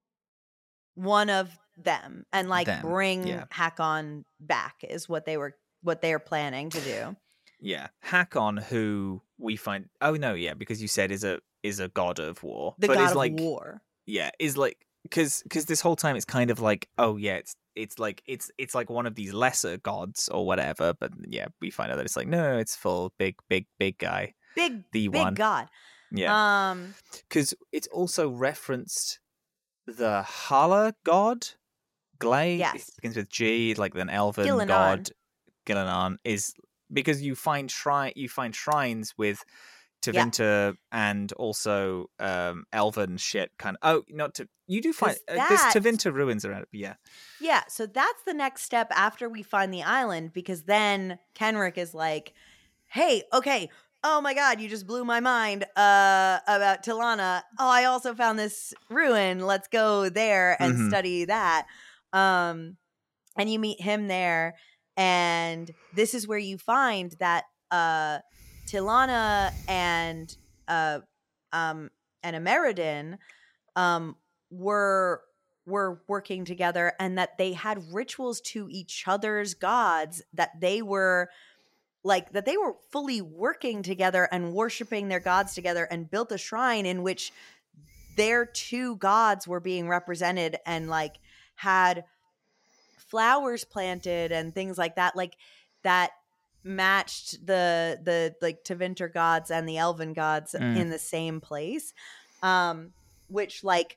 one of them and like Them, bring yeah. Hakon back is what they were what they're planning to do. Yeah, Hakon, who we find oh no, yeah, because you said is a is a god of war, The but god is of like war. yeah, is like because because this whole time it's kind of like oh yeah, it's it's like it's it's like one of these lesser gods or whatever, but yeah, we find out that it's like no, it's full big big big guy, Big the big one, god. yeah, Um because it's also referenced the Hala god, Glay, it yes. begins with G, like an elven Gillenan. god. Gillenan is because you find shrine you find shrines with Yeah. Tevinter and also um elven shit kind of oh not to you do find 'Cause uh, there's that- Tevinter ruins around it, but yeah. Yeah, so that's the next step after we find the island, because then Kenrick is like, "Hey, okay, oh my god, you just blew my mind uh about Tilana. Oh, I also found this ruin. Let's go there and Mhm. study that." Um and you meet him there, and this is where you find that uh Tilana and uh um and Ameridin um were were working together, and that they had rituals to each other's gods, that they were like that they were fully working together and worshiping their gods together, and built a shrine in which their two gods were being represented, and like had flowers planted and things like that, like that matched the the like Tevinter gods and the elven gods Mm. in the same place, um which like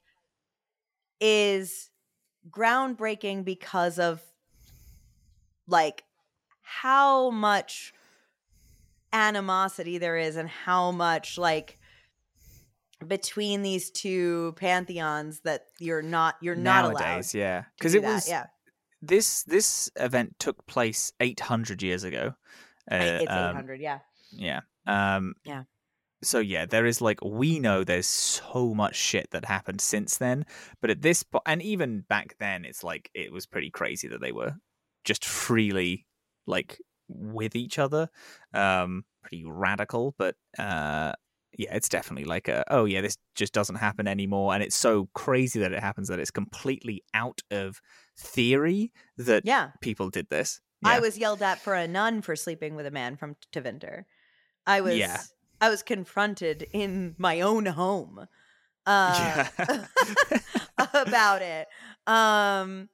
is groundbreaking because of like how much animosity there is, and how much like between these two pantheons that you're not you're not allowed Nowadays, yeah, to because do it that. was Yeah, this this event took place eight hundred years ago. Uh, it's um, eight hundred. Yeah, yeah. Um, Yeah. so yeah, there is like, we know there's so much shit that happened since then, but at this point, and even back then, it's like, it was pretty crazy that they were just freely like with each other. Um, pretty radical, but uh, yeah, it's definitely like a, oh yeah, this just doesn't happen anymore. And it's so crazy that it happens that it's completely out of theory that Yeah. people did this. I Yeah. was yelled at for a nun for sleeping with a man from Tevinter. I was Yeah. I was confronted in my own home uh, Yeah. about it. Um,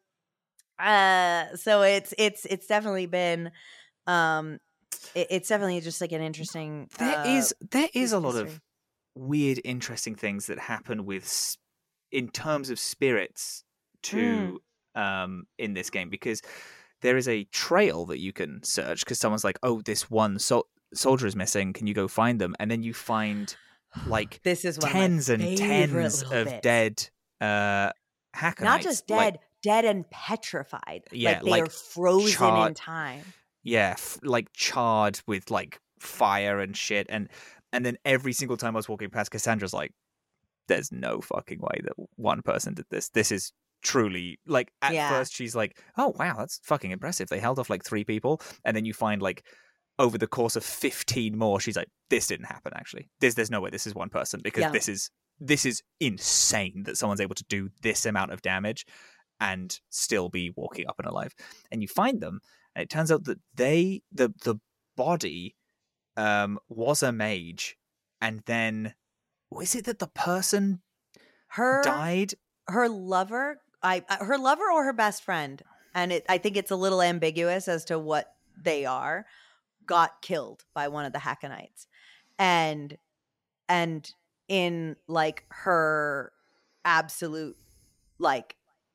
uh, so it's it's it's definitely been um, it, it's definitely just like an interesting. There uh, is there is piece a of lot of history. weird, interesting things that happen with s- in terms of spirits to um in this game, because there is a trail that you can search because someone's like, oh, this one sol- soldier is missing, can you go find them? And then you find like This is one tens of my and favorite tens little of bits. dead uh Hackonites. Not just dead, like, dead and petrified. Yeah, like they like are frozen charred- in time. yeah, f- like charred with like fire and shit, and and then every single time I was walking past, Cassandra's like, there's no fucking way that one person did this. This is truly, like, at Yeah. first she's like, oh wow, that's fucking impressive, they held off like three people, and then you find like over the course of fifteen more, she's like, this didn't happen actually. There's there's no way this is one person, because Yeah. this is this is insane that someone's able to do this amount of damage and still be walking up and alive. And you find them, and it turns out that they the the body um was a mage, and then was it that the person Her died? her lover, I uh, her lover or her best friend, and it I think it's a little ambiguous as to what they are, got killed by one of the Hackonites. And and in like her absolute like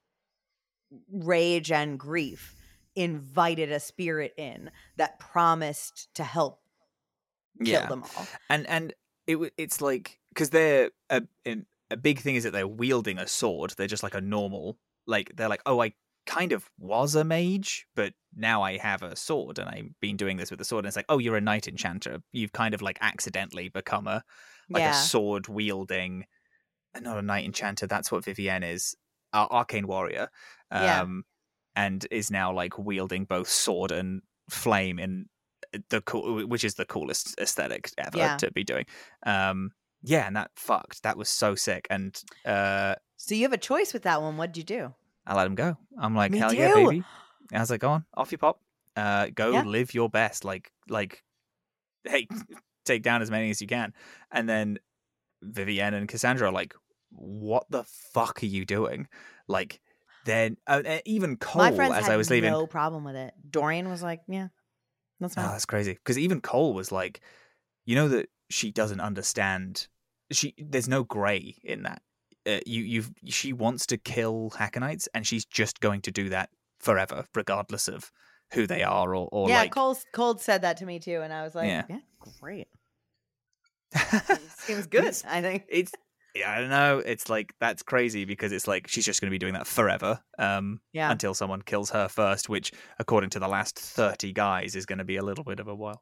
rage and grief, invited a spirit in that promised to help kill Yeah. them all. And and it w- it's like, because they're a, in- a big thing is that they're wielding a sword. They're just like a normal, like, they're like, oh, I kind of was a mage, but now I have a sword, and I've been doing this with a sword. And it's like, oh, you're a knight enchanter. You've kind of like accidentally become a like Yeah. a sword wielding, not a knight enchanter. That's what Vivienne is, uh, arcane warrior, um, Yeah. and is now like wielding both sword and flame in the cool, which is the coolest aesthetic ever Yeah. to be doing. Um, yeah, and that fucked. That was so sick. And uh, So you have a choice with that one. What'd you do? I let him go. I'm like, Me hell yeah, too. baby. And I was like, go on, off you pop. Uh, go Yeah. live your best. Like, like, hey, take down as many as you can. And then Vivienne and Cassandra are like, what the fuck are you doing? Like, then uh, uh, even Cole, My friends as had I was leaving, no problem with it. Dorian was like, "Yeah, that's oh, fine." that's crazy. Because even Cole was like, you know that she doesn't understand. She there's no gray in that. Uh, you you've she wants to kill Hackonites, and she's just going to do that forever, regardless of who they are or or yeah, like. Cole Cole said that to me too, and I was like, Yeah. "Yeah, great. Seems good." It's- I think. It's yeah, I don't know. It's like, that's crazy, because it's like she's just going to be doing that forever, um, Yeah. until someone kills her first, which, according to the last thirty guys, is going to be a little bit of a while.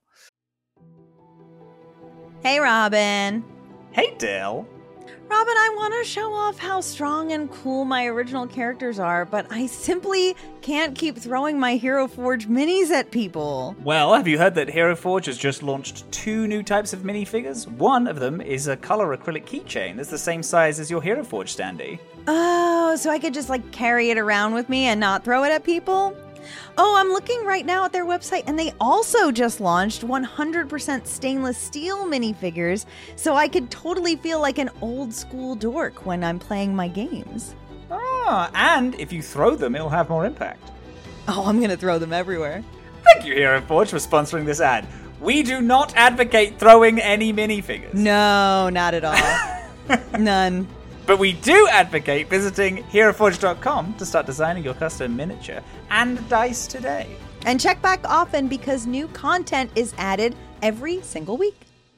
Hey, Robin. Hey, Dale. Robin, I want to show off how strong and cool my original characters are, but I simply can't keep throwing my Hero Forge minis at people. Well, have you heard that Hero Forge has just launched two new types of minifigures? One of them is a color acrylic keychain that's the same size as your Hero Forge standee. Oh, so I could just like carry it around with me and not throw it at people? Oh, I'm looking right now at their website, and they also just launched one hundred percent stainless steel minifigures, so I could totally feel like an old school dork when I'm playing my games. Ah, and if you throw them, it'll have more impact. Oh, I'm gonna throw them everywhere. Thank you, Hero Forge, for sponsoring this ad. We do not advocate throwing any minifigures. No, not at all. None. But we do advocate visiting hero forge dot com to start designing your custom miniature and dice today. And check back often because new content is added every single week.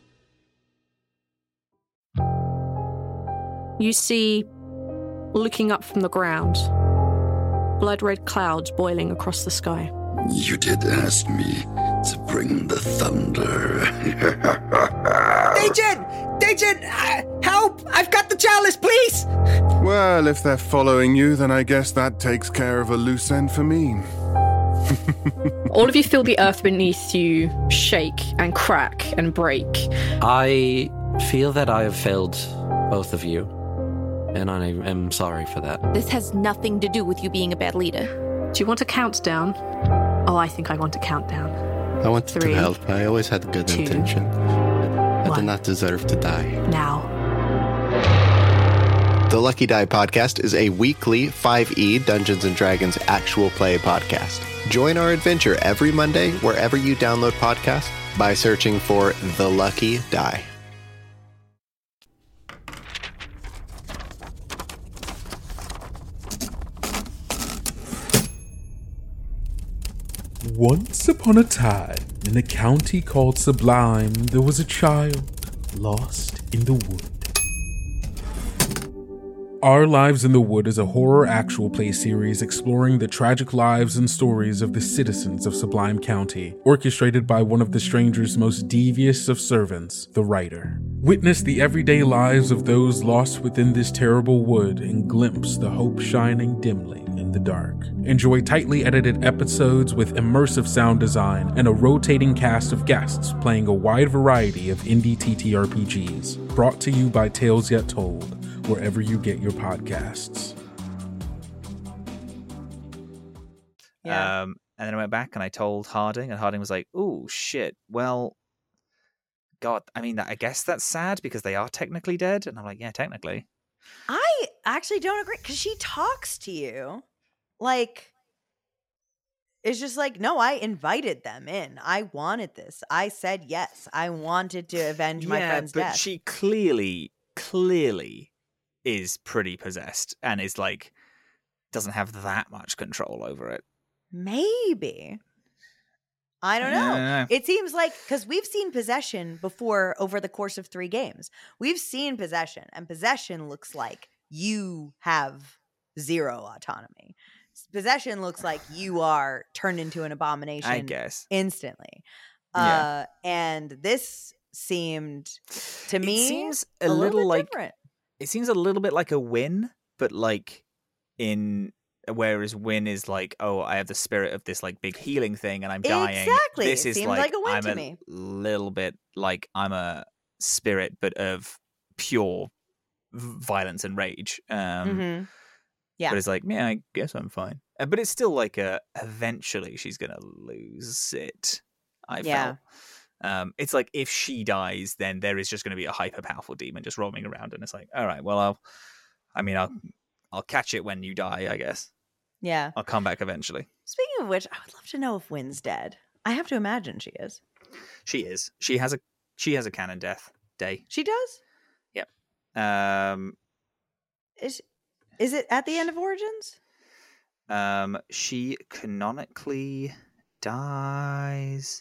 You see, looking up from the ground, blood-red clouds boiling across the sky. You did ask me to bring the thunder. Agent! agent! Uh, help! I've got the chalice, please! Well, if they're following you, then I guess that takes care of a loose end for me. All of you feel the earth beneath you shake and crack and break. I feel that I have failed both of you, and I am sorry for that. This has nothing to do with you being a bad leader. Do you want a countdown? Oh, I think I want a countdown. I wanted Three, to help. I always had good two, intention. I one. did not deserve to die. Now. The Lucky Die Podcast is a weekly five E Dungeons and Dragons actual play podcast. Join our adventure every Monday wherever you download podcasts by searching for The Lucky Die. Once upon a time, in a county called Sublime, there was a child lost in the wood. Our Lives in the Wood is a horror actual play series exploring the tragic lives and stories of the citizens of Sublime County, orchestrated by one of the Stranger's most devious of servants, the writer. Witness the everyday lives of those lost within this terrible wood and glimpse the hope shining dimly in the dark. Enjoy tightly edited episodes with immersive sound design and a rotating cast of guests playing a wide variety of indie T T R P Gs. Brought to you by Tales Yet Told, wherever you get your podcasts. Yeah. Um, and then I went back and I told Harding, and Harding was like, "Ooh, shit. Well, God, I mean, I guess that's sad because they are technically dead." And I'm like, "Yeah, technically." I actually don't agree because she talks to you like it's just like, no, I invited them in. I wanted this. I said yes. I wanted to avenge my yeah, friend's but death. she clearly, clearly is pretty possessed and is like doesn't have that much control over it. Maybe. I don't know. Uh, It seems like because we've seen possession before over the course of three games. We've seen possession, and possession looks like you have zero autonomy. Possession looks like you are turned into an abomination I guess. instantly. Yeah. Uh, and this seemed to me it seems a, a little, little bit like different. it seems a little bit like a win, but like in whereas win is like, oh, I have the spirit of this like big healing thing and I'm dying. Exactly. This It is seemed like, like a win I'm to a me. little bit like I'm a spirit, but of pure v- violence and rage. Um, Mhm. Yeah. But it's like, yeah, I guess I'm fine. Uh, But it's still like a eventually she's gonna lose it. I Yeah. felt. Um, it's like if she dies, then there is just going to be a hyper powerful demon just roaming around, and it's like, all right, well, I'll, I mean, I'll, I'll catch it when you die, I guess. Yeah. I'll come back eventually. Speaking of which, I would love to know if Wynn's dead. I have to imagine she is. She is. She has a, she has a canon death day. She does? Yep. Um, Is is it at the end of Origins? um, she canonically dies.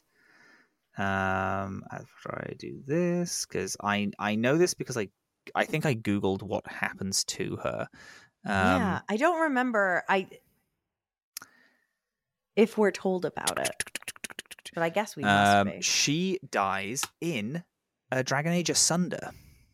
Um, after I do this, because I I know this because I I think I googled what happens to her. Um, Yeah, I don't remember. I if we're told about it, but I guess we must um, be. she dies in uh, Dragon Age Asunder.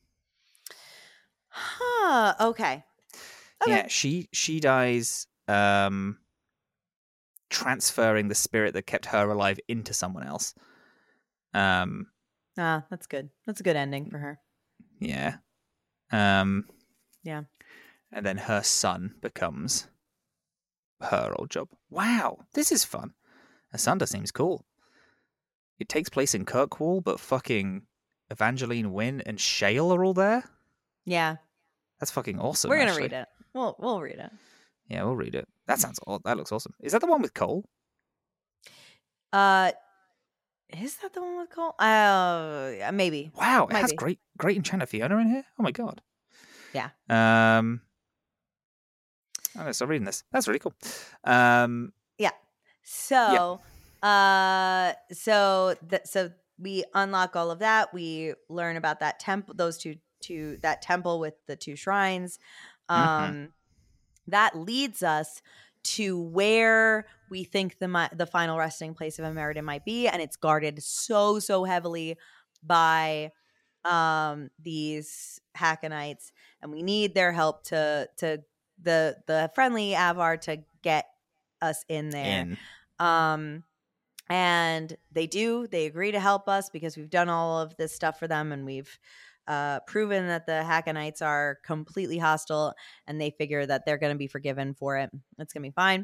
Huh. Okay. Okay. Yeah, she she dies um, transferring the spirit that kept her alive into someone else. Um. Ah, that's good. That's a good ending for her. Yeah. Um. Yeah. And then her son becomes her old job. Wow, this is fun. Asunder seems cool. It takes place in Kirkwall, but fucking Evangeline Wynn and Shale are all there. Yeah. That's fucking awesome. We're gonna actually. read it. We'll we'll read it. Yeah, we'll read it. That sounds. aw- That looks awesome. Is that the one with Cole? Uh, is that the one with Cole? Uh, yeah, maybe. Wow, it Might has be. great, great enchanter Fiona in here. Oh my god. Yeah. Um. I'm gonna start reading this. That's really cool. Um. Yeah. So, uh, so that so we unlock all of that. We learn about that temple, those two, two that temple with the two shrines. Um, Mhm. that leads us to where we think the mi- the final resting place of Emeriden might be, and it's guarded so so heavily by um, these Hackonites, and we need their help to to the the friendly Avar to get us in there. In. Um, and they do. They agree to help us because we've done all of this stuff for them, and we've uh, proven that the Hackonites are completely hostile, and they figure that they're going to be forgiven for it. It's going to be fine.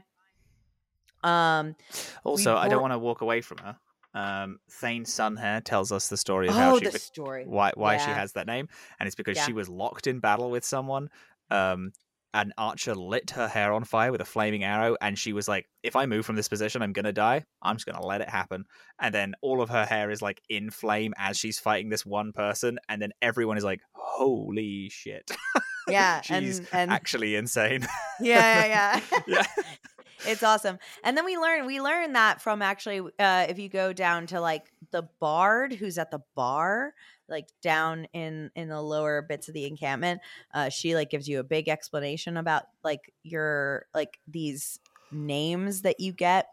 Um, Also, we I don't bor- want to walk away from her. Um, Thane Sunhair tells us the story of Oh, how she the be- story. why why she Yeah. has that name, and it's because Yeah. she was locked in battle with someone. Um, an archer lit her hair on fire with a flaming arrow, and she was like, "If I move from this position, I'm gonna die. I'm just gonna let it happen." And then all of her hair is like in flame as she's fighting this one person, and then everyone is like, "Holy shit!" Yeah, she's and, and actually insane. yeah, yeah, yeah. Yeah. It's awesome. And then we learn we learn that from actually uh if you go down to like the bard who's at the bar, like down in in the lower bits of the encampment, uh she like gives you a big explanation about like your like these names that you get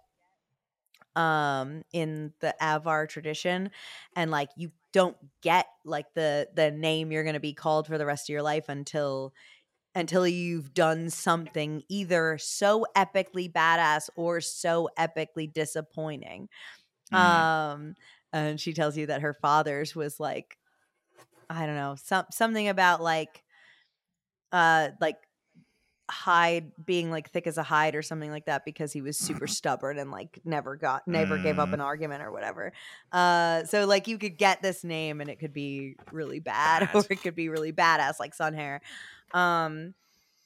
um in the Avar tradition, and like you don't get like the the name you're going to be called for the rest of your life until until you've done something either so epically badass or so epically disappointing. Mm. Um, and she tells you that her father's was like, I don't know, some something about like, uh, like hide being like thick as a hide or something like that because he was super stubborn and like never got never gave up Mm. an argument or whatever. Uh, so like you could get this name and it could be really bad, Bad. or it could be really badass like Sunhair. Um,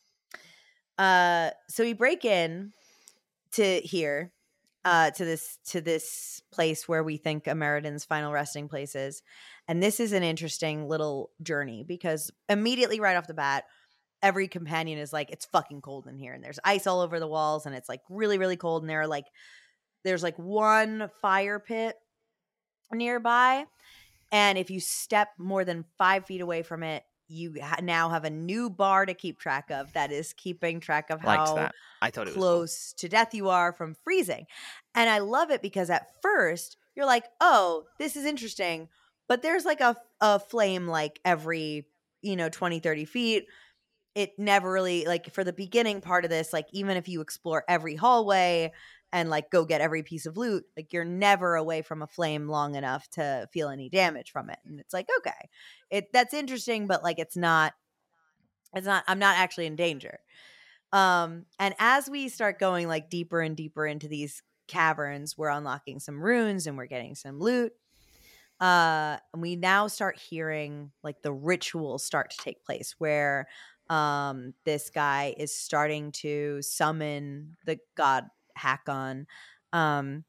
uh, so we break in to here, uh, to this to this place where we think Ameridan's final resting place is, and this is an interesting little journey because immediately right off the bat, every companion is like, it's fucking cold in here, and there's ice all over the walls, and it's like really really cold, and there are like there's like one fire pit nearby, and if you step more than five feet away from it, you ha- now have a new bar to keep track of that is keeping track of Liked how that. I thought it was cool. close to death you are from freezing. And I love it because at first you're like, oh, this is interesting, but there's like a, a flame like every, you know, twenty, thirty feet. It never really, like for the beginning part of this, like even if you explore every hallway and like go get every piece of loot, like you're never away from a flame long enough to feel any damage from it. And it's like, okay, it that's interesting, but like it's not, it's not, I'm not actually in danger. Um, and as we start going like deeper and deeper into these caverns, we're unlocking some runes and we're getting some loot. Uh, and we now start hearing like the rituals start to take place where um this guy is starting to summon the god Hakon. Um,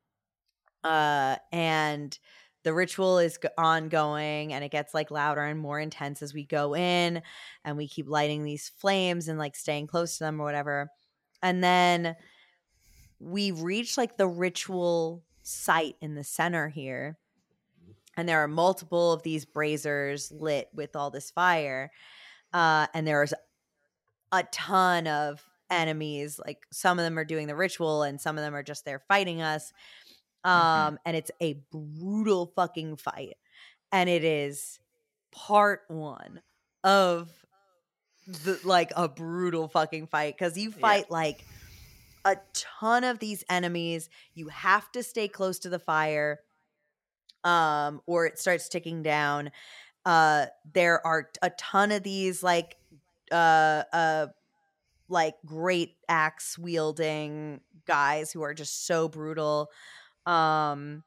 uh, and the ritual is g- ongoing, and it gets like louder and more intense as we go in, and we keep lighting these flames and like staying close to them or whatever. And then we reach like the ritual site in the center here, and there are multiple of these braziers lit with all this fire, uh, and there's a ton of enemies. Like some of them are doing the ritual and some of them are just there fighting us. Um, Mm-hmm. and it's a brutal fucking fight. And it is part one of the like a brutal fucking fight because you fight yeah. like a ton of these enemies. You have to stay close to the fire, um, or it starts ticking down. Uh, there are a ton of these like uh uh like great axe wielding guys who are just so brutal. Um,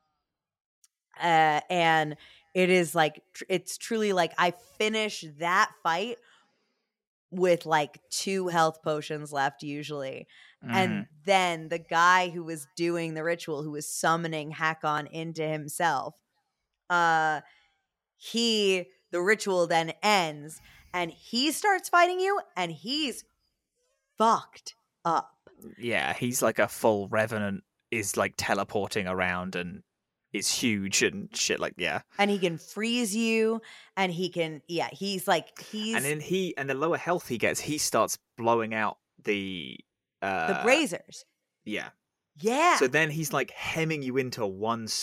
uh, and it is like tr- it's truly like I finished that fight with like two health potions left usually. Mm. And then the guy who was doing the ritual, who was summoning Hakon into himself, uh he the ritual then ends and he starts fighting you and he's fucked up. Yeah, he's like a full revenant, is like teleporting around and is huge and shit like yeah. And he can freeze you and he can yeah, he's like he's And then he and the lower health he gets, he starts blowing out the uh the braziers. Yeah. Yeah. So then he's like hemming you into one spot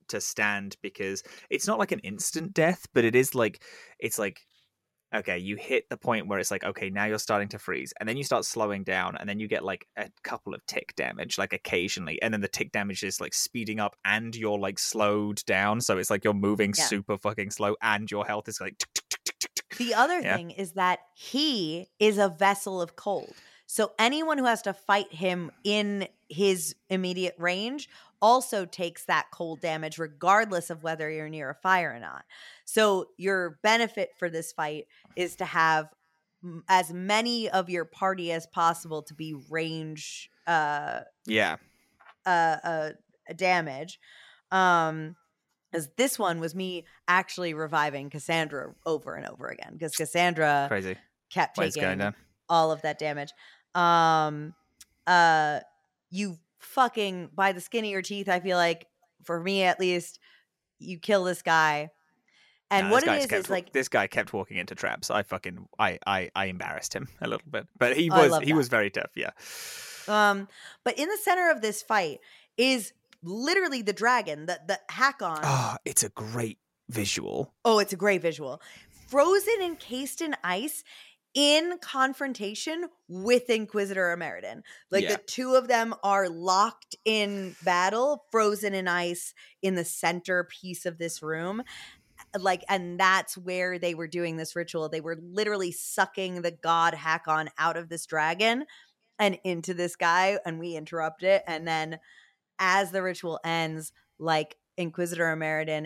to stand because it's not like an instant death, but it is like it's like okay, you hit the point where it's like okay, now you're starting to freeze, and then you start slowing down, and then you get like a couple of tick damage, like occasionally, and then the tick damage is like speeding up, and you're like slowed down, so it's like you're moving Yeah. super fucking slow, and your health is like. Tick, tick, tick, tick, tick, tick. The other Yeah. thing is that he is a vessel of cold. So anyone who has to fight him in his immediate range also takes that cold damage, regardless of whether you're near a fire or not. So your benefit for this fight is to have m- as many of your party as possible to be range uh, Yeah. uh, uh, damage. Um, Because this one was me actually reviving Cassandra over and over again. Because Cassandra Crazy. kept Why it's going taking down. all of that damage. Um, uh, you fucking by the skin of your teeth. I feel like for me at least, you kill this guy, and No, what this it guy's is kept, is like this guy kept walking into traps. I fucking I I, I embarrassed him a little bit, but he Oh, I was love he that. was very tough. Yeah. um. But in the center of this fight is literally the dragon, the the Hakon. Oh, it's a great visual. Oh, it's a great visual. Frozen, encased in ice, in confrontation with Inquisitor Ameridan. Like Yeah. the two of them are locked in battle, frozen in ice in the center piece of this room. Like, and that's where they were doing this ritual. They were literally sucking the god Hakon out of this dragon and into this guy, and we interrupt it. And then as the ritual ends, like Inquisitor Ameridan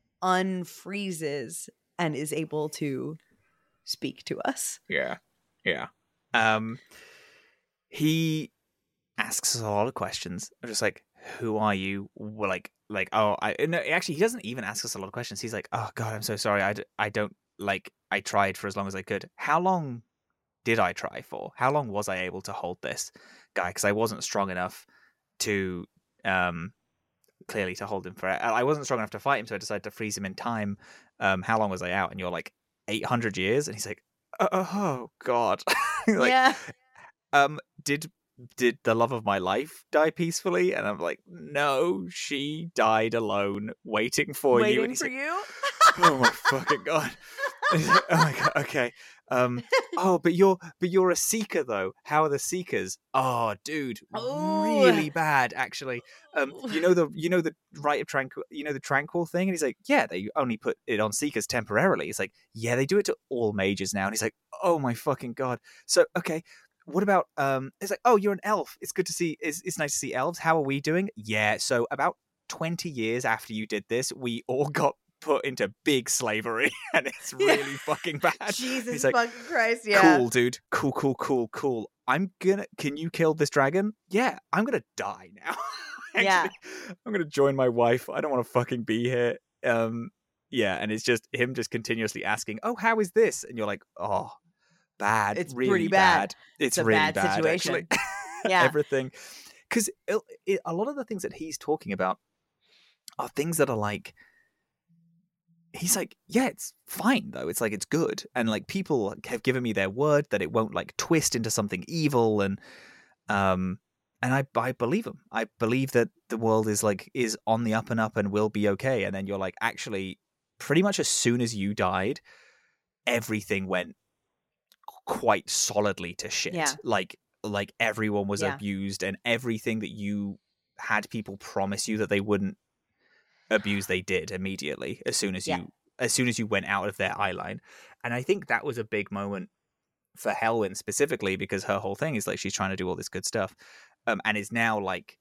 unfreezes and is able to speak to us. Yeah. Yeah. Um, he asks us a lot of questions. I'm just like, who are you? We're like, like, oh, I no. Actually, he doesn't even ask us a lot of questions. He's like, oh God, I'm so sorry. I, d- I don't like. I tried for as long as I could. How long did I try for? How long was I able to hold this guy? Because I wasn't strong enough to, um, clearly to hold him for. I wasn't strong enough to fight him, so I decided to freeze him in time. Um, how long was I out? And you're like, eight hundred years, and he's like, oh, oh God. like, yeah. Um, did did the love of my life die peacefully? And I'm like, no, she died alone, waiting for Waiting you. And he's for like, you? oh my fucking God. And he's like, oh my God, okay. Um, oh, but you're but you're a seeker though. How are the seekers? Oh, dude, Ooh. really bad actually. Um, you know the you know the rite of tranquil, you know the tranquil thing, and he's like, yeah, they only put it on seekers temporarily. It's like, yeah, they do it to all mages now, and he's like, oh my fucking God. So okay. What about um? It's like, oh, you're an elf. It's good to see. It's it's nice to see elves. How are we doing? Yeah. So about twenty years after you did this, we all got put into big slavery, and it's really fucking bad. Jesus He's like, fucking Christ, yeah. cool, dude. Cool, cool, cool, cool. I'm gonna. Can you kill this dragon? Yeah. I'm gonna die now. Actually, Yeah. I'm gonna join my wife. I don't want to fucking be here. Um. Yeah. And it's just him just continuously asking, oh, how is this? And you're like, oh. Bad. It's really pretty bad. It's, It's a really bad bad, situation. actually. Yeah. Everything. Because a lot of the things that he's talking about are things that are like, he's like, yeah, it's fine though. It's like, it's good. And like people have given me their word that it won't like twist into something evil. And, um, and I, I believe him. I believe that the world is like, is on the up and up and will be okay. And then you're like, actually, pretty much as soon as you died, everything went quite solidly to shit. Yeah. Like like everyone was Yeah. abused, and everything that you had people promise you that they wouldn't abuse, they did immediately as soon as Yeah. you as soon as you went out of their eye line. And I think that was a big moment for Helwyn specifically, because her whole thing is like she's trying to do all this good stuff, um, and is now like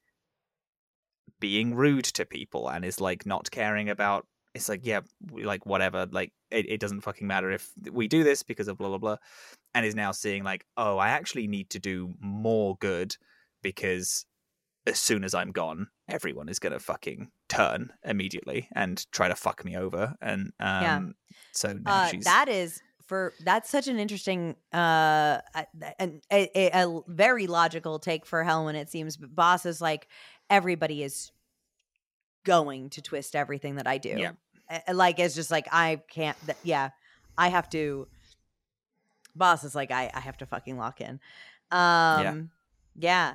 being rude to people and is like not caring about. It's like, yeah, like whatever, like it, it doesn't fucking matter if we do this because of blah blah blah, and is now seeing like, oh, I actually need to do more good, because as soon as I'm gone, everyone is gonna fucking turn immediately and try to fuck me over. And um, Yeah. so now Uh, she's that is for that's such an interesting uh and a, a, a very logical take for Helwyn, it seems. But Boss is like, everybody is going to twist everything that I do. Yeah. Uh, Like, it's just like, I can't, th- yeah, I have to, Boss is like, I, I have to fucking lock in. Um, yeah.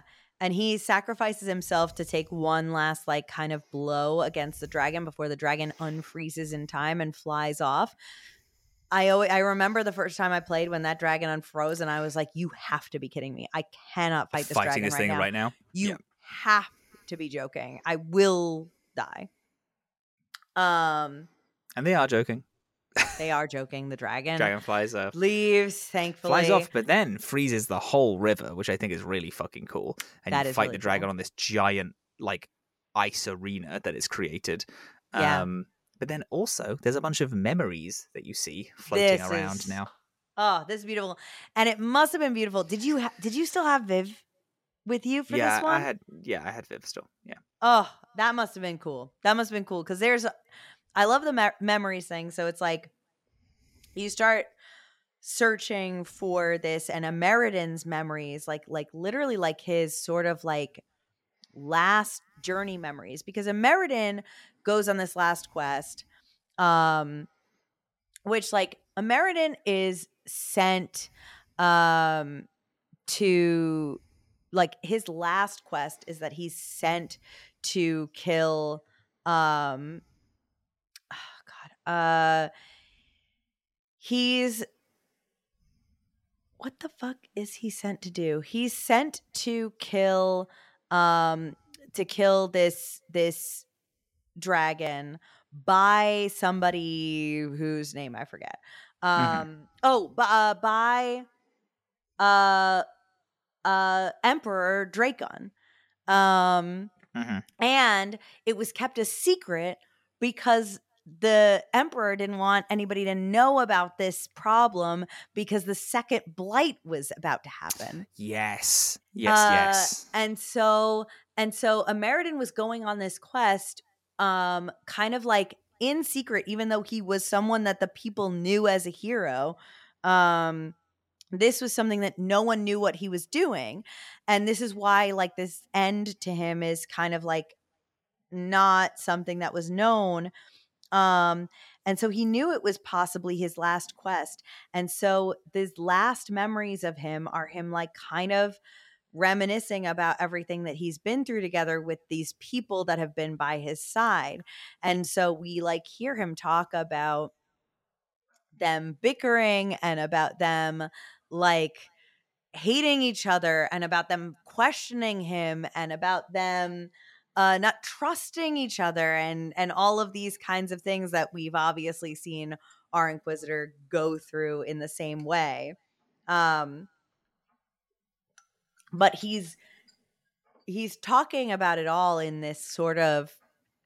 and he sacrifices himself to take one last like kind of blow against the dragon before the dragon unfreezes in time and flies off. I always, I remember the first time I played when that dragon unfroze, and I was like, "You have to be kidding me! I cannot fight this Fighting dragon this right thing now. right now. You Yeah. have to be joking. I will die." Um, And they are joking. they are joking. The dragon, Dragon flies off. leaves, thankfully. Flies off, but then freezes the whole river, which I think is really fucking cool. And That you is fight really the dragon cool. on this giant, like, ice arena that is created. Yeah. Um, but then also, there's a bunch of memories that you see floating This around is- now. Oh, this is beautiful, and it must have been beautiful. Did you ha- did you still have Viv with you for yeah, this one? I had. Yeah, I had Viv still. Yeah. Oh, that must have been cool. That must have been cool because there's, a- I love the me- memories thing. So it's like you start searching for this, and Ameridan's memories, like like literally like his sort of like last journey memories, because Ameridan goes on this last quest, um, which like Ameridan is sent, um, to like his last quest is that he's sent to kill um oh god uh he's what the fuck is he sent to do? He's sent to kill um to kill this this dragon by somebody whose name I forget. Um Mhm. oh b- uh by uh uh Emperor Dracon. Um hmm and it was kept a secret because the emperor didn't want anybody to know about this problem because the second blight was about to happen. Yes. Yes. Uh, yes. And so and so Ameridan was going on this quest um kind of like in secret, even though he was someone that the people knew as a hero. Um this was something that no one knew what he was doing. And this is why like this end to him is kind of like not something that was known. Um, and so he knew it was possibly his last quest. And so these last memories of him are him like kind of reminiscing about everything that he's been through together with these people that have been by his side. And so we like hear him talk about them bickering and about them like hating each other and about them questioning him and about them uh, not trusting each other and and all of these kinds of things that we've obviously seen our Inquisitor go through in the same way. Um, but he's he's talking about it all in this sort of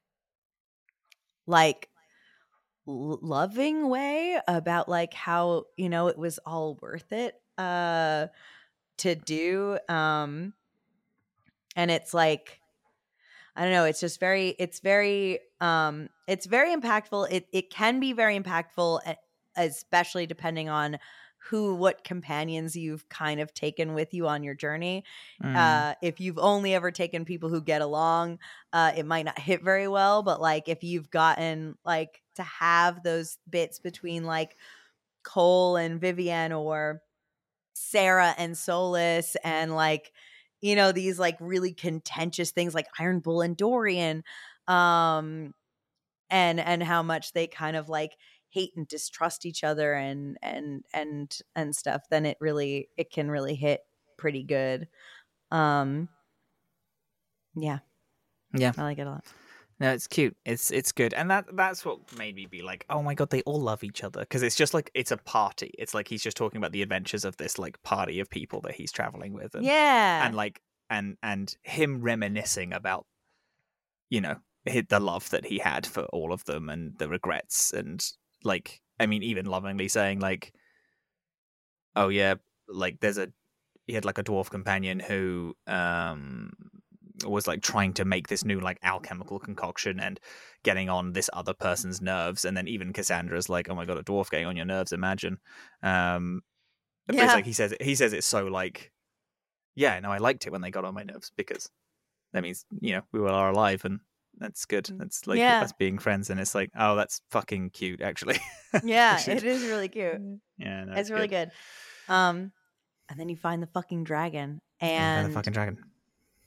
like l- loving way about like how, you know, it was all worth it uh to do. Um and it's like I don't know, it's just very it's very um it's very impactful. It it can be very impactful, e- especially depending on who what companions you've kind of taken with you on your journey. Mm. Uh if you've only ever taken people who get along, uh it might not hit very well, but like if you've gotten like to have those bits between like Cole and Vivienne or Sarah and Solus and like, you know, these like really contentious things like Iron Bull and Dorian, um and and how much they kind of like hate and distrust each other and and and and stuff, then it really it can really hit pretty good. Um yeah. Yeah. I like it a lot. No, it's cute. It's it's good, and that that's what made me be like, oh my god, they all love each other, because it's just like it's a party. It's like he's just talking about the adventures of this like party of people that he's traveling with, and, Yeah. and like and and him reminiscing about, you know, hi- the love that he had for all of them and the regrets, and like I mean, even lovingly saying like, oh yeah, like there's a he had like a dwarf companion who um was like trying to make this new like alchemical concoction and getting on this other person's nerves, and then even Cassandra's like, oh my god, a dwarf getting on your nerves, imagine. Um but Yeah. it's like he says it he says it so like, yeah, no, I liked it when they got on my nerves, because that means, you know, we were all alive, and that's good. That's like Yeah. us being friends, and it's like, oh, that's fucking cute actually. Yeah, Actually, it is really cute. yeah, no, It's really good. Um and then you find the fucking dragon And and the fucking dragon.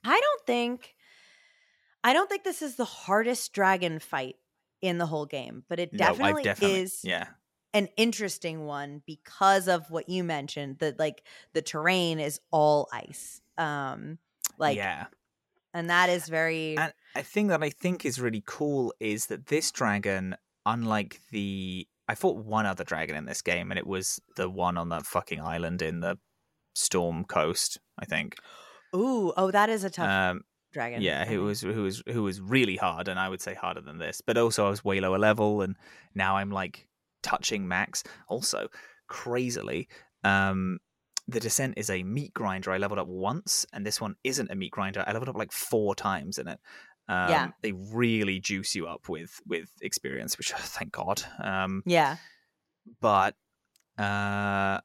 I don't think I don't think this is the hardest dragon fight in the whole game, but it No, definitely, I've definitely is yeah. an interesting one because of what you mentioned, that like the terrain is all ice. Um like yeah. and that is very And a thing that I think is really cool is that this dragon, unlike the I fought one other dragon in this game, and it was the one on that fucking island in the Storm Coast, I think. Ooh, oh, that is a tough Um, dragon. yeah, I who think. was who was who was really hard, and I would say harder than this. But also, I was way lower level, and now I'm like touching max. Also, crazily, um, the Descent is a meat grinder. I leveled up once, and this one isn't a meat grinder. I leveled up like four times in it. Um, Yeah. They really juice you up with with experience, which thank God. Um, Yeah. but uh,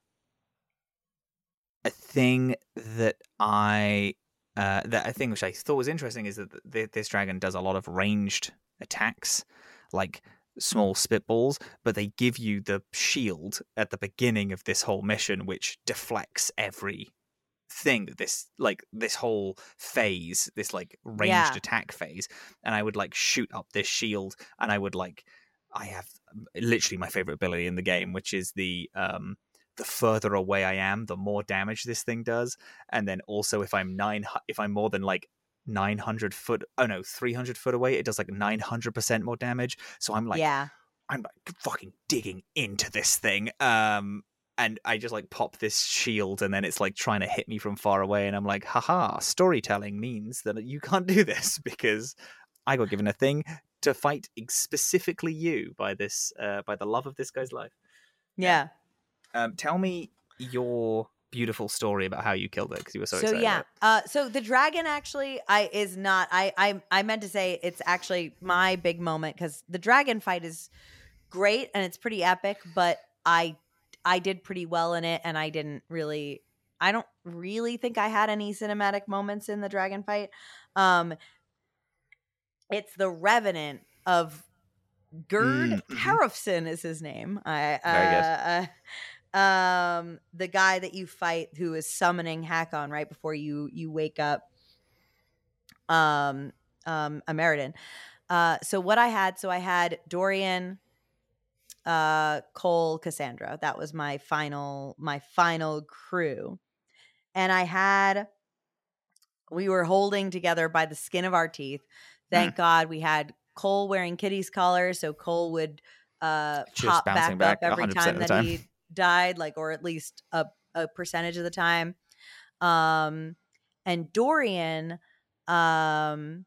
a thing that I uh, that a thing which I thought was interesting is that th- this dragon does a lot of ranged attacks, like small spitballs, but they give you the shield at the beginning of this whole mission, which deflects every thing that this like this whole phase, this like ranged Yeah. attack phase. And I would like shoot up this shield, and I would like I have literally my favorite ability in the game, which is the um the further away I am, the more damage this thing does. And then also if I'm nine if I'm more than like nine hundred foot oh no three hundred foot away, it does like nine hundred percent more damage. So I'm like yeah. I'm like fucking digging into this thing. Um and I just like pop this shield, and then it's like trying to hit me from far away, and I'm like, haha, storytelling means that you can't do this because I got given a thing to fight specifically you by this uh by the love of this guy's life. Yeah. Um tell me your beautiful story about how you killed it, because you were so, So excited yeah. about it. Uh so the dragon actually I is not I I I meant to say it's actually my big moment, cuz the dragon fight is great and it's pretty epic, but I I did pretty well in it, and I didn't really I don't really think I had any cinematic moments in the dragon fight. Um it's the Revenant of Gerd Mm, mhm. Harrofson is his name. I Very good. uh, uh, um the guy that you fight who is summoning Hakon right before you you wake up um um Ameridan. Uh so what I had so I had Dorian, uh Cole, Cassandra. That was my final my final crew. And I had we were holding together by the skin of our teeth. Thank God we had Cole wearing Kitty's collar, so Cole would uh Just pop bouncing back, back up every one hundred percent time of the that time. he died, like, or at least a, a percentage of the time. Um and Dorian um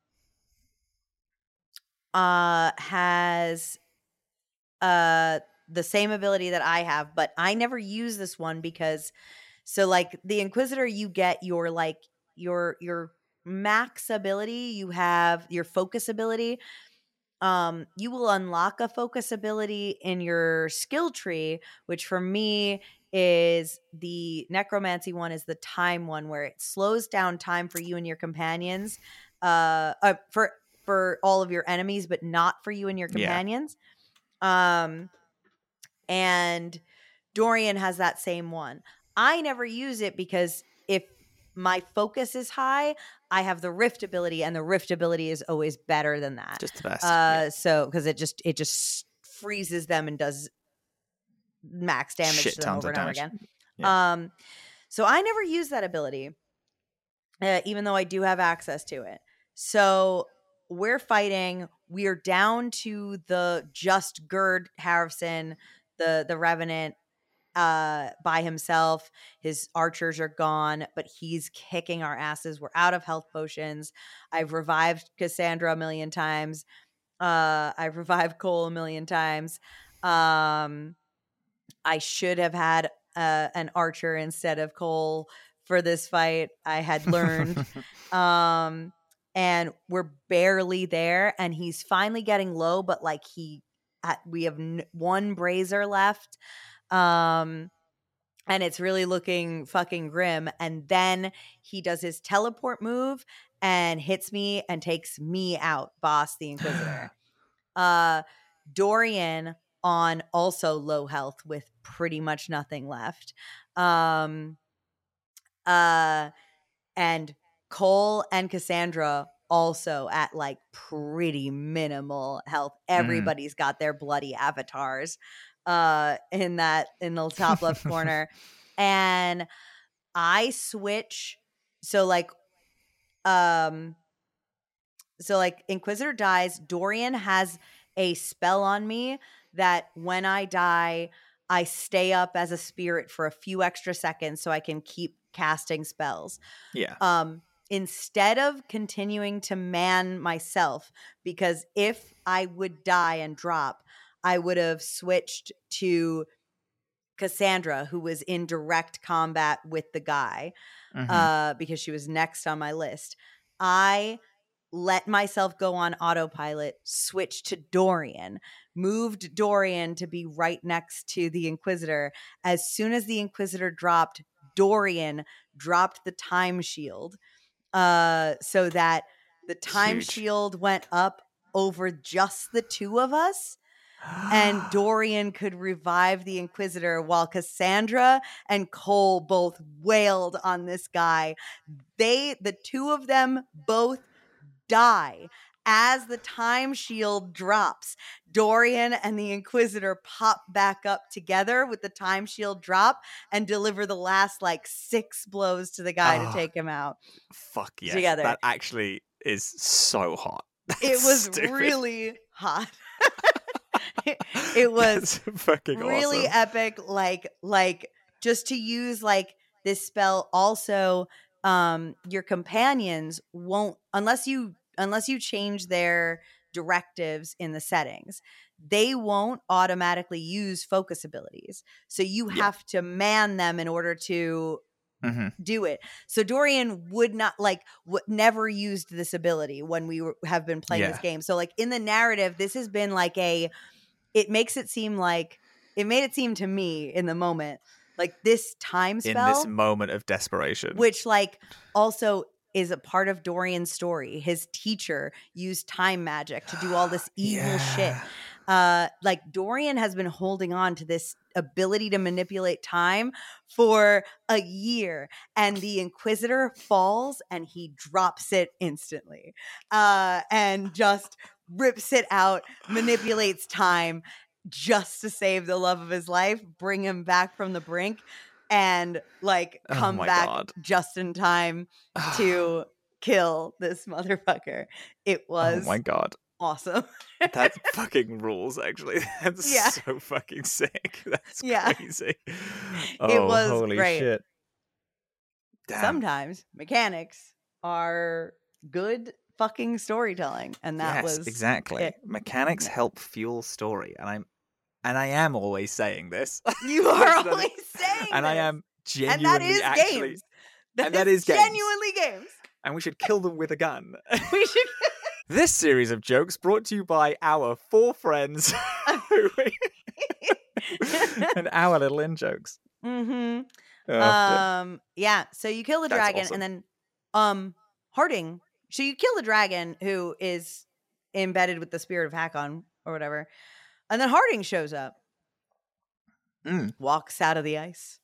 uh has uh the same ability that I have, but I never use this one because so like the Inquisitor, you get your like your your max ability, you have your focus ability. Um you will unlock a focus ability in your skill tree, which for me is the necromancy one, is the time one, where it slows down time for you and your companions, uh, uh for for all of your enemies, but not for you and your Yeah. companions. Um, and Dorian has that same one. I never use it because if my focus is high, I have the rift ability, and the rift ability is always better than that. Just the best. Uh, so because it just it just freezes them and does max damage Shit to them tons over of and over damage. again. Yeah. Um, so I never use that ability, uh, even though I do have access to it. So we're fighting. We're down to the just Gerd Harrison, the the Revenant, uh, by himself. His archers are gone, but he's kicking our asses. We're out of health potions. I've revived Cassandra a million times. Uh, I've revived Cole a million times. Um, I should have had uh, an archer instead of Cole for this fight. I had learned. um, and we're barely there, and he's finally getting low, but like he, uh, we have n- one brazier left. Um, and it's really looking fucking grim. And then he does his teleport move and hits me and takes me out, Boss the Inquisitor. uh, Dorian on also low health with pretty much nothing left. Um, uh, and Cole and Cassandra also at like pretty minimal health. Everybody's got their bloody avatars uh in that in the top left corner. And I switch so like um so like Inquisitor dies, Dorian has a spell on me that when I die, I stay up as a spirit for a few extra seconds so I can keep casting spells. Yeah. Um Instead of continuing to man myself, because if I would die and drop, I would have switched to Cassandra, who was in direct combat with the guy, Mhm. uh, because she was next on my list. I let myself go on autopilot, switched to Dorian, moved Dorian to be right next to the Inquisitor. As soon as the Inquisitor dropped, Dorian dropped the time shield. Uh, so that the time Huge. shield went up over just the two of us, and Dorian could revive the Inquisitor while Cassandra and Cole both wailed on this guy. They, the two of them, both die as the time shield drops. Dorian and the Inquisitor pop back up together with the time shield drop and deliver the last like six blows to the guy Oh, to take him out. Fuck yes. Together. That actually is so hot. It That's was stupid. really hot. it, it was That's fucking really awesome. epic. Like, like just to use like this spell. Also, um, your companions won't unless you unless you change their directives in the settings. They won't automatically use focus abilities. So you Yeah. have to man them in order to hmm do it. So Dorian would not like w- never used this ability when we were, have been playing this Yeah. game. So like in the narrative, this has been like a. It makes it seem like it made it seem to me in the moment like this time In spell, this moment of desperation. which like also is a part of Dorian's story. His teacher used time magic to do all this evil shit. Yeah. Uh, like Dorian has been holding on to this ability to manipulate time for a year, and the Inquisitor falls and he drops it instantly, uh, and just rips it out, manipulates time just to save the love of his life, bring him back from the brink, and like Oh come my back God. just in time to kill this motherfucker. It Oh was my god. awesome. That fucking rules, actually. That's Yeah. so fucking sick. That's Yeah. crazy. It Oh, was holy great. shit. Damn. Sometimes mechanics are good fucking storytelling, and that yes, was exactly. it. Mechanics help fuel story, and I'm and I am always saying this. You are That's not always it. saying and I this. am and genuinely that is actually games. and that is games. genuinely games. and we should kill them with a gun. We should. This series of jokes brought to you by our four friends and our little in jokes. Mm-hmm. Oh, Um. Yeah. So you kill the That's dragon, awesome. and then um Harding. So you kill the dragon who is embedded with the spirit of Hakon or whatever, and then Harding shows up, Mm. walks out of the ice.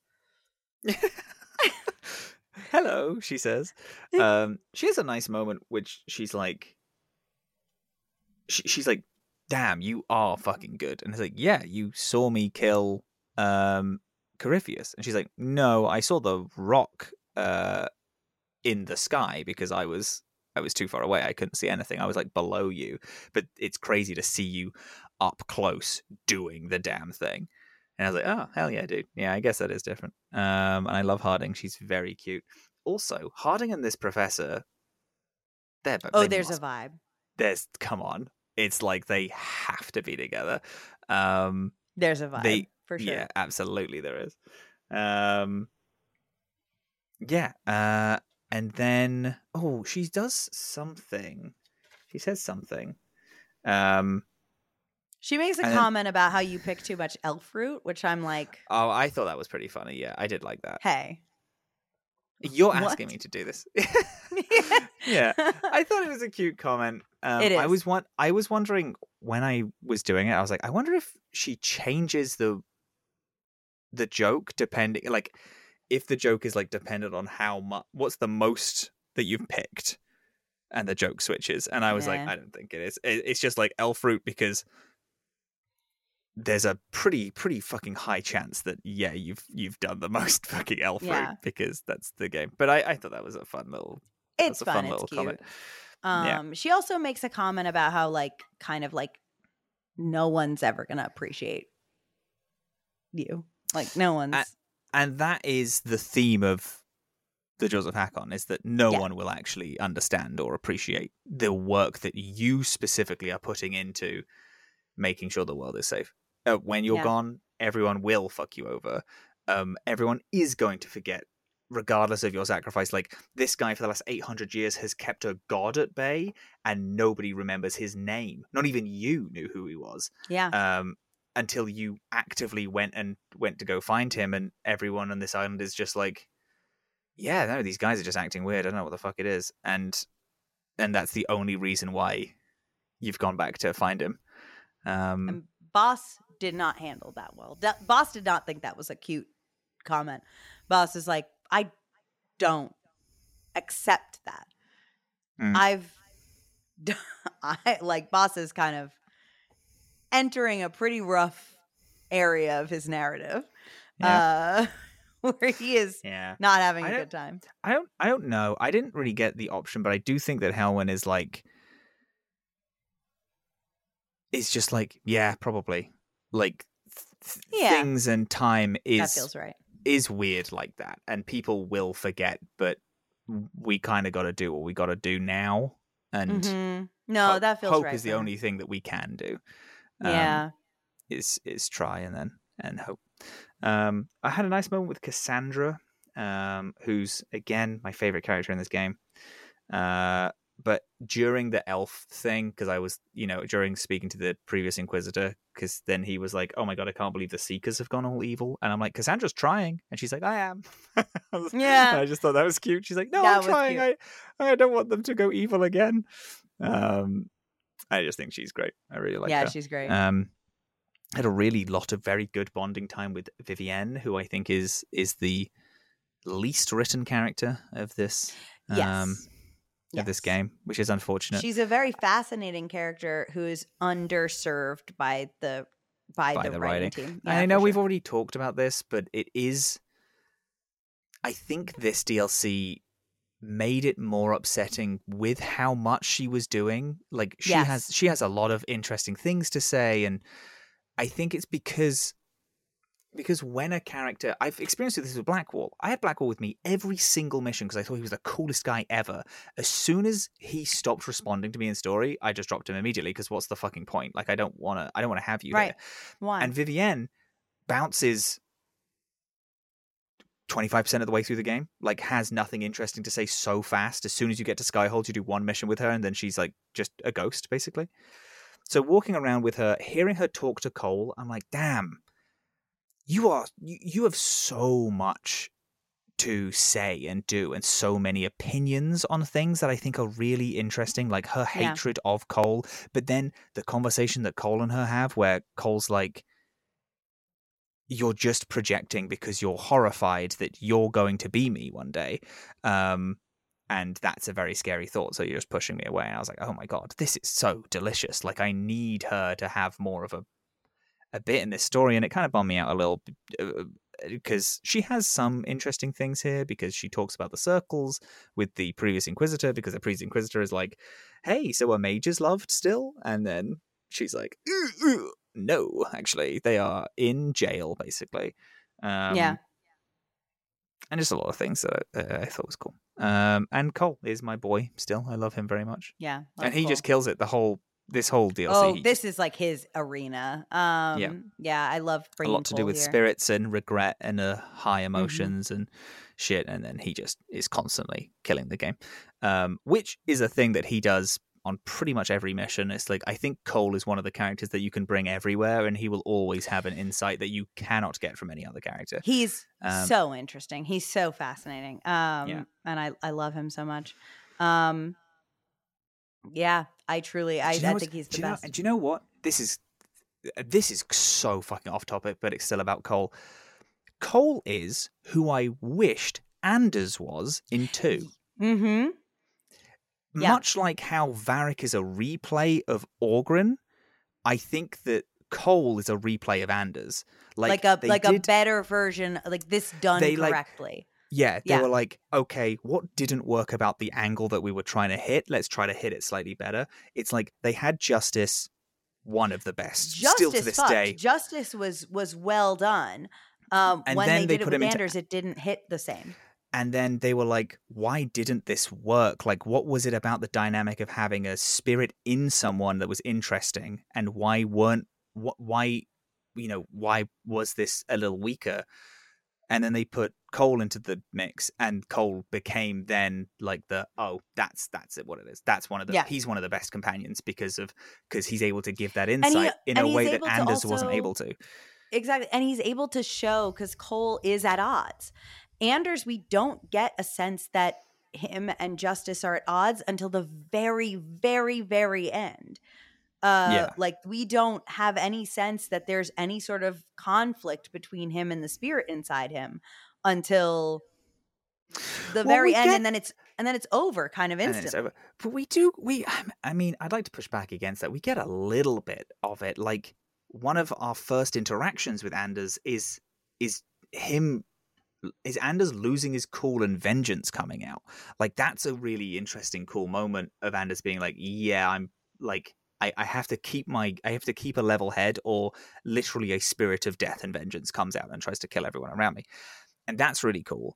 Hello, she says. Um, she has a nice moment, which she's like, she, she's like, "Damn, you are fucking good." And it's like, "Yeah, you saw me kill um, Corypheus." And she's like, "No, I saw the rock uh, in the sky because I was I was too far away. I couldn't see anything. I was like below you. But it's crazy to see you up close doing the damn thing." And I was like, "Oh, hell yeah, dude. Yeah, I guess that is different." Um, and I love Harding. She's very cute. Also, Harding and this professor, they're Oh, they there's must- a vibe. There's come on. It's like they have to be together. Um, There's a vibe they for sure. Yeah, absolutely there is. Um, yeah. Uh, and then oh, she does something. She says something. Um, She makes a and then- comment about how you pick too much elf fruit, which I'm like, oh, I thought that was pretty funny. Yeah, I did like that. hey. You're What? asking me to do this. Yeah, I thought it was a cute comment. Um, It I is. was one. I was wondering when I was doing it. I was like, I wonder if she changes the the joke depending, like, if the joke is like dependent on how much. What's the most that you've picked, and the joke switches. And I was Yeah. like, I don't think it is. It- It's just like elf fruit because there's a pretty pretty fucking high chance that yeah you've you've done the most fucking elf Yeah. fruit because that's the game. But I, I thought that was a fun little. It's that's a fun. fun It's little cute. comment. Um, Yeah. She also makes a comment about how, like, kind of like, no one's ever gonna appreciate you. Like, no one's. A- And that is the theme of the Joseph Hackon, is that no Yeah. one will actually understand or appreciate the work that you specifically are putting into making sure the world is safe. Uh, when you're Yeah. gone, everyone will fuck you over. Um, everyone is going to forget, regardless of your sacrifice. Like, this guy for the last eight hundred years has kept a god at bay, and nobody remembers his name. Not even you knew who he was. yeah. Um, until you actively went and went to go find him, and everyone on this island is just like, yeah, no, these guys are just acting weird. I don't know what the fuck it is. And and that's the only reason why you've gone back to find him. Um, And Boss did not handle that well. Da- Boss did not think that was a cute comment. Boss is like, I don't accept that. Mm. I've, I like Boss is kind of entering a pretty rough area of his narrative, uh, where he is yeah. not having I a don't- good time. I don't I don't know. I didn't really get the option, but I do think that Helwyn is like it's just like, yeah, probably. Like th- Yeah. things and time is That feels right. is weird like that, and people will forget, but we kind of got to do what we got to do now, and Mhm. No, hope, that feels hope right. is the for him. only thing that we can do. Um, Yeah. is is try and then and hope. Um, I had a nice moment with Cassandra, um, who's again my favorite character in this game. Uh, but during the elf thing, because I was, you know, during speaking to the previous Inquisitor, because then he was like, "Oh my god, I can't believe the Seekers have gone all evil," and I'm like, "Cassandra's trying," and she's like, "I am." Yeah. And I just thought that was cute. She's like, "No, That I'm was trying. cute. I I don't want them to go evil again." Um, I just think she's great. I really like yeah, her. she's great. Um, had a really lot of very good bonding time with Vivienne, who I think is is the least written character of this yes. um, of this Yes. game, which is unfortunate. She's a very fascinating character who is underserved by the by, By the, the writing, writing. team. And Yeah, I know for we've sure. already talked about this, but it is. I think this D L C made it more upsetting with how much she was doing. Like she Yes. has, she has a lot of interesting things to say, and I think it's because because when a character, I've experienced this with Blackwall. I had Blackwall with me every single mission because I thought he was the coolest guy ever. As soon as he stopped responding to me in story, I just dropped him immediately because what's the fucking point? Like I don't want to, I don't want to have you Right. here. Why? And Vivienne bounces twenty-five percent of the way through the game, like has nothing interesting to say so fast. As soon as you get to Skyhold, you do one mission with her and then she's like just a ghost, basically. So walking around with her, hearing her talk to Cole, I'm like, damn, you are, you, you have so much to say and do and so many opinions on things that I think are really interesting, like her Yeah. hatred of Cole, but then the conversation that Cole and her have where Cole's like, you're just projecting because you're horrified that you're going to be me one day. Um, and that's a very scary thought. So you're just pushing me away. And I was like, oh my God, this is so delicious. Like I need her to have more of a, a bit in this story. And it kind of bummed me out a little because she has some interesting things here because she talks about the circles with the previous Inquisitor, because the previous Inquisitor is like, hey, so are mages loved still? And then she's like, "Ugh, ugh." No, actually, they are in jail, basically. Um, yeah. And just a lot of things that I, uh, I thought was cool. Um, and Cole is my boy still. I love him very much. Yeah. And he cool. just kills it the whole, this whole D L C. Oh, He this just- is like his arena. Um, Yeah. yeah. I love a bringing lot to do Cole with here. spirits and regret and uh, high Mm-hmm. emotions and shit. And then he just is constantly killing the game, um, which is a thing that he does on pretty much every mission. It's like, I think Cole is one of the characters that you can bring everywhere, and he will always have an insight that you cannot get from any other character. He's Um, so interesting. He's so fascinating. Um, Yeah. and I, I love him so much. Um, yeah, I truly, I, Do you know I what's- think he's the do you know- best. and do you know what? This is this is so fucking off topic, but it's still about Cole. Cole is who I wished Anders was in two. Mm-hmm. Yeah. much like how Varric is a replay of Orgrin, I think that Cole is a replay of Anders. Like, Like, a they like a did- better version, like this done They, like- correctly. Yeah, they Yeah. were like, okay, what didn't work about the angle that we were trying to hit? Let's try to hit it slightly better. It's like they had Justice, one of the best, Justice still to this fucked. day. Justice was was well done. Um, And when then they they did put it him with into- Anders, it didn't hit the same. And then they were like, why didn't this work? Like, what was it about the dynamic of having a spirit in someone that was interesting? And why weren't, wh- why, you know, why was this a little weaker? And then they put Cole into the mix, and Cole became then like the, oh, that's that's it, what it is. That's one of the, Yeah. he's one of the best companions because of, because he's able to give that he- insight in and a he's way that able to Anders wasn't also- able to. Exactly. And he's able to show, because Cole is at odds. Anders, we don't get a sense that him and Justice are at odds until the very, very, very end. Uh, Yeah. Like, we don't have any sense that there's any sort of conflict between him and the spirit inside him until the Well, very we end. get- And then it's and then it's over kind of And then instantly. it's over. But we do, we, I mean, I'd like to push back against that. We get a little bit of it. Like, one of our first interactions with Anders is, is him, is Anders losing his cool and vengeance coming out. Like, that's a really interesting, cool moment of Anders being like, yeah, I'm like, I, I have to keep my, I have to keep a level head, or literally a spirit of death and vengeance comes out and tries to kill everyone around me. And that's really cool.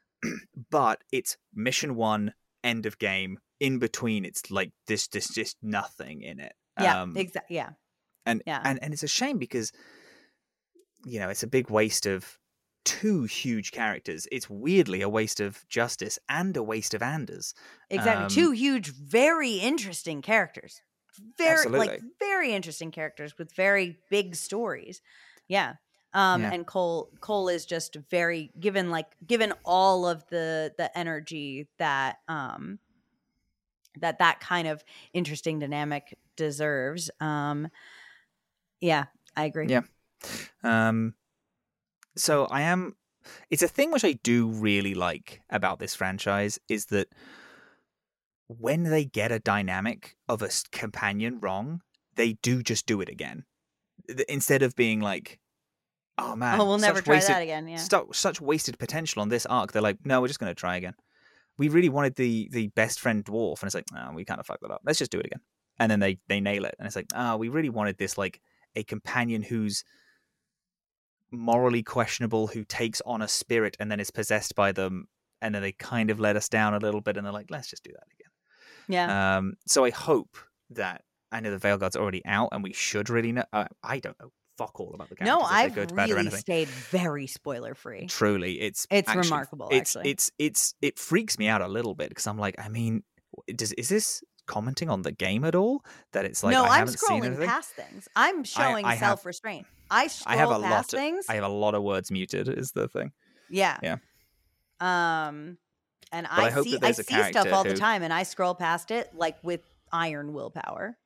But it's mission one, end of game. In between, it's like this, this, just nothing in it. Yeah, Um, exactly. Yeah. and, Yeah. and and it's a shame because, you know, it's a big waste of two huge characters. It's weirdly a waste of Justice and a waste of Anders. Exactly. Um, Two huge, very interesting characters. Very like Absolutely. very interesting characters with very big stories. Yeah. Um Yeah. and Cole Cole is just very given like given all of the the energy that um that that kind of interesting dynamic deserves. Um yeah, I agree. Yeah. Um. So I am. It's a thing which I do really like about this franchise is that when they get a dynamic of a s- companion wrong, they do just do it again. Th- Instead of being like, "Oh man, Oh, we'll never such try wasted, that again. Yeah. stu- such wasted potential on this arc." They're like, "No, we're just going to try again." We really wanted the the best friend dwarf, and it's like, "Oh, we kind of fucked that up. Let's just do it again." And then they they nail it, and it's like, "Oh, we really wanted this like a companion who's morally questionable, who takes on a spirit and then is possessed by them, and then they kind of let us down a little bit, and they're like, let's just do that again." Yeah. Um, so I hope that, I know the Veil Guard's already out, and we should really know. Uh, I don't know fuck all about the characters. No, if they're I've good, bad, or really anything. stayed very spoiler free. Truly, it's It's actually- remarkable, It's actually. it's it's it freaks me out a little bit because I'm like, I mean, does is this commenting on the game at all? That it's like no, I I'm haven't seen scrolling anything. past things. I'm showing I have- self restraint. I scroll I have a past lot. things. I have a lot of words muted. Is the thing. Yeah. Yeah. Um, and But I I, hope see that I there's a see stuff character all the who- time, and I scroll past it like with iron willpower.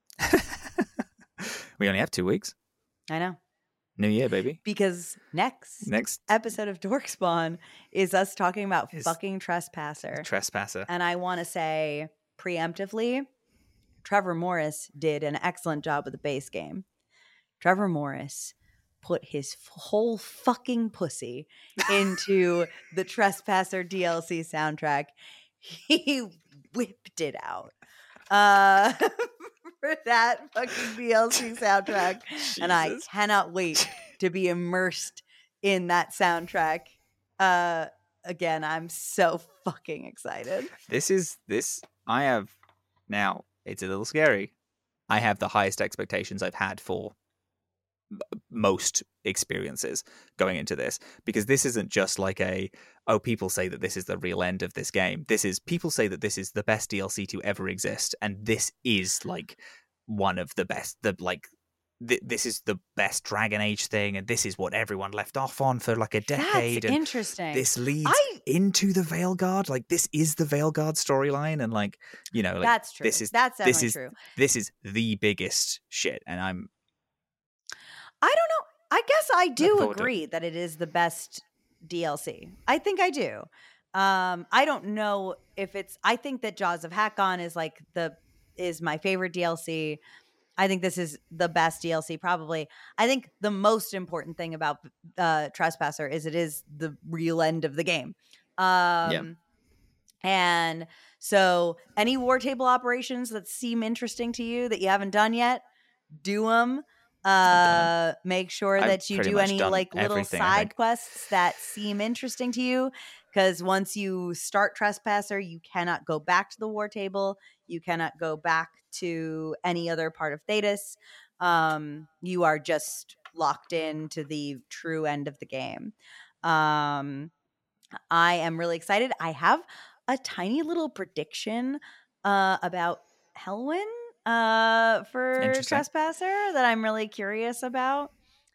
We only have two weeks. I know, New year, baby. because next Next episode of Dork Spawn is us talking about Is- fucking Trespasser, trespasser. and I want to say preemptively, Trevor Morris did an excellent job with the base game. Trevor Morris put his f- whole fucking pussy into the Trespasser D L C soundtrack. He whipped it out uh, for that fucking D L C soundtrack. And I Jesus. cannot wait to be immersed in that soundtrack. Uh, again, I'm so fucking excited. This is this. I have now. It's a little scary. I have the highest expectations I've had for m- most experiences going into this, because this isn't just like a, oh, people say that this is the real end of this game. This is, people say that this is the best D L C to ever exist, and this is like one of the best. The like th- this is the best Dragon Age thing, and this is what everyone left off on for like a decade. That's and interesting. this leads I- into the Veilguard. Like, this is the Veilguard storyline, and like, you know, like, That's true. This is That's this definitely is true. this is the biggest shit, and I'm I don't know. I guess I do forward to it. agree that it is the best D L C. I think I do. Um, I don't know if it's. I think that Jaws of Hakon is like the is my favorite D L C. I think this is the best D L C probably. I think the most important thing about uh, Trespasser is it is the real end of the game. Um, Yeah. And so any war table operations that seem interesting to you that you haven't done yet, do them. Uh, make sure I've that you pretty do much any done like little everything, I side think. quests that seem interesting to you. Because once you start Trespasser, you cannot go back to the war table. You cannot go back to any other part of Thetis. Um, you are just locked into the true end of the game. Um, I am really excited. I have a tiny little prediction uh, about Helwyn uh, for Interesting. Trespasser that I'm really curious about.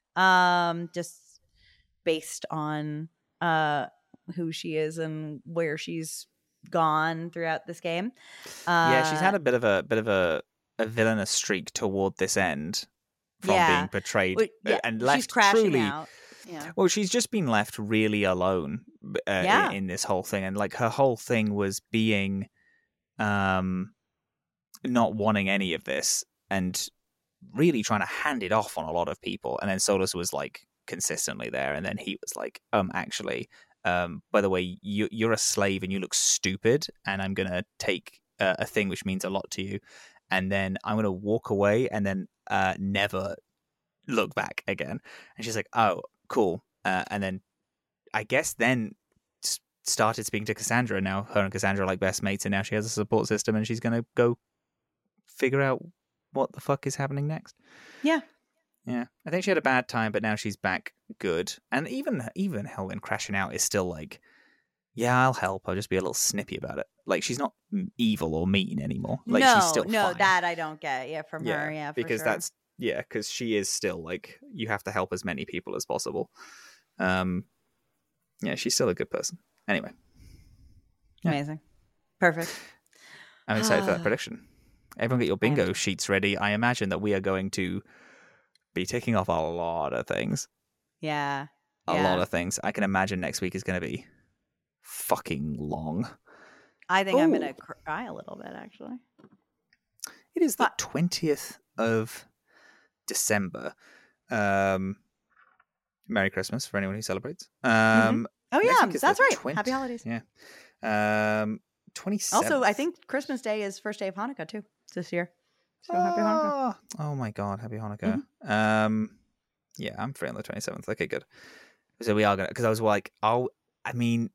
Um, just based on uh, who she is and where she's gone throughout this game. Uh, Yeah, she's had a bit of a bit of a, a villainous streak toward this end from Yeah. being portrayed Wait, yeah, and she's left crashing truly. out. Yeah. Well, she's just been left really alone uh, Yeah. in, in this whole thing, and like her whole thing was being, um, not wanting any of this and really trying to hand it off on a lot of people. And then Solus was like consistently there, and then he was like, um, actually, um, by the way, you, you're a slave and you look stupid, and I'm gonna take uh, a thing which means a lot to you, and then I'm gonna walk away and then uh, never look back again. And she's like, oh, cool. Uh, and then I guess then s- started speaking to Cassandra. Now her and Cassandra are like best mates, and now she has a support system, and she's gonna go figure out what the fuck is happening next. Yeah. Yeah, I think she had a bad time, but now she's back good. And even even Helwyn crashing out is still like, yeah, I'll help. I'll just be a little snippy about it. Like, she's not m- evil or mean anymore. Like, no, she's still no, fine. that I don't get. Yeah, from yeah, her. Yeah, for because sure. that's yeah, because she is still like, you have to help as many people as possible. Um, yeah, she's still a good person. Anyway, yeah. Amazing, perfect. I'm excited for that prediction. Everyone get your I am bingo sheets ready. I imagine that we are going to be ticking off a lot of things. Yeah, A yeah. lot of things. I can imagine next week is going to be fucking long. I think I'm Ooh. gonna cry a little bit actually. It is the twentieth of December. Um, Merry Christmas for anyone who celebrates. Um, Oh next yeah, week is that's the right. twentieth. Happy holidays. Yeah. Um, twenty-seventh. Also, I think Christmas Day is first day of Hanukkah too this year. So happy Hanukkah. Oh, oh my god, happy Hanukkah. Mm-hmm. Um, yeah, I'm free on the twenty-seventh. Okay, good. So we are gonna, because I was like, oh, I mean,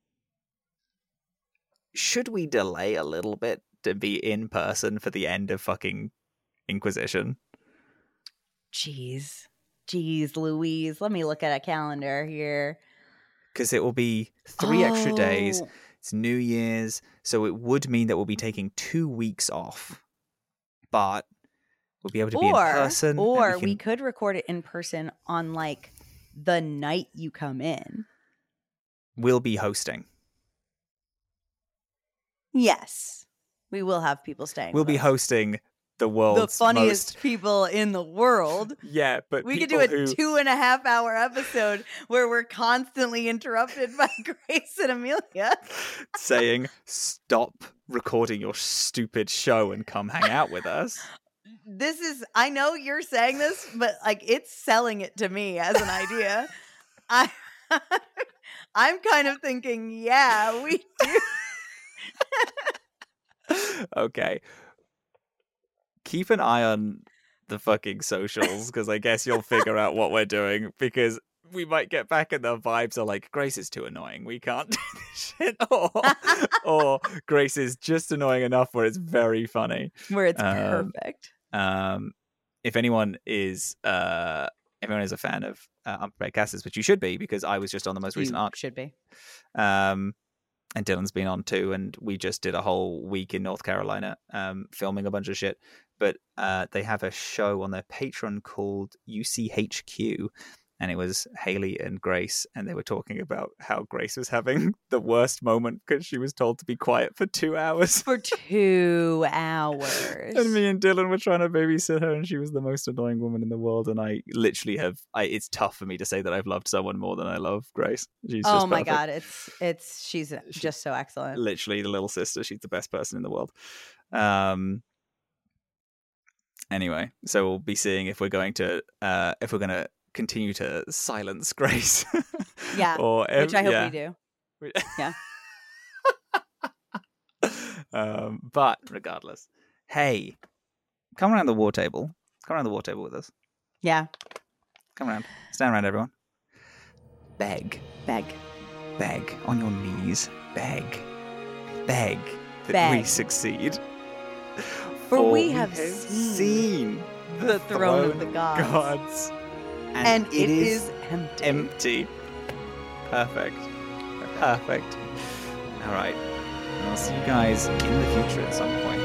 should we delay a little bit to be in person for the end of fucking Inquisition? Jeez, jeez, Louise. Let me look at a calendar here. Because it will be three extra days. Oh. It's New Year's, so it would mean that we'll be taking two weeks off, but we'll be able to be in Or, person. and or we, can, we could record it in person on like the night you come in. we'll be hosting. Yes, we will have people staying. We'll with be us. hosting the the world's funniest most. people in the world. Yeah, but We could do people a who, two and a half hour episode where we're constantly interrupted by Grace and Amelia. saying, "Stop recording your stupid show and come hang out with us." This is, I know you're saying this, but like it's selling it to me as an idea. I, I'm kind of thinking, yeah, we do. Okay. Keep an eye on the fucking socials, because I guess you'll figure out what we're doing, because we might get back and the vibes are like, Grace is too annoying, we can't do this shit, or, or Grace is just annoying enough where it's very funny. Where it's Um, perfect. Um, if anyone is uh, if anyone is a fan of uh, Unprepared Casters, which you should be, because I was just on the most recent You arc, should be. um, and Dylan's been on too, and we just did a whole week in North Carolina, um, filming a bunch of shit. But uh, they have a show on their Patreon called U C H Q, and it was Haley and Grace, and they were talking about how Grace was having the worst moment because she was told to be quiet for two hours. For two hours. And me and Dylan were trying to babysit her, and she was the most annoying woman in the world. And I literally have, I, it's tough for me to say that I've loved someone more than I love Grace. She's oh just my perfect. God, it's it's she's just so excellent. Literally the little sister. She's the best person in the world. Um. Anyway, so we'll be seeing if we're going to, uh, if we're going to continue to silence Grace. Yeah, or which I hope yeah. we do. Yeah. um, but regardless, hey, come around the war table. Come around the war table with us. Yeah. Come around. Stand around, everyone. Beg. Beg. Beg on your knees. Beg. Beg that Beg. we succeed. For we have seen, seen the throne of the gods. gods. And, And it it is is empty. empty. Perfect. Perfect. All right. And I'll see you guys in the future at some point.